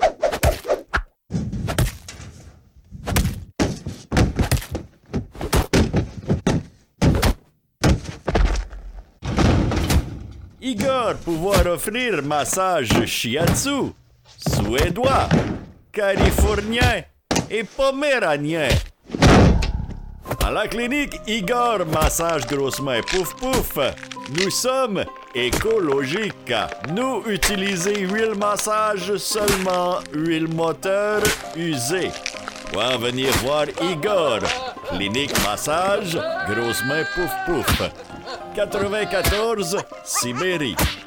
Igor pouvoir offrir massage shiatsu, suédois, californien et poméranien. À la clinique Igor Massage Grosse Main Pouf Pouf, nous sommes écologiques. Nous utilisons huile massage seulement huile moteur usée. Pour venir voir Igor, clinique massage Grosse Main Pouf Pouf. quatre-vingt-quatorze Sibérie.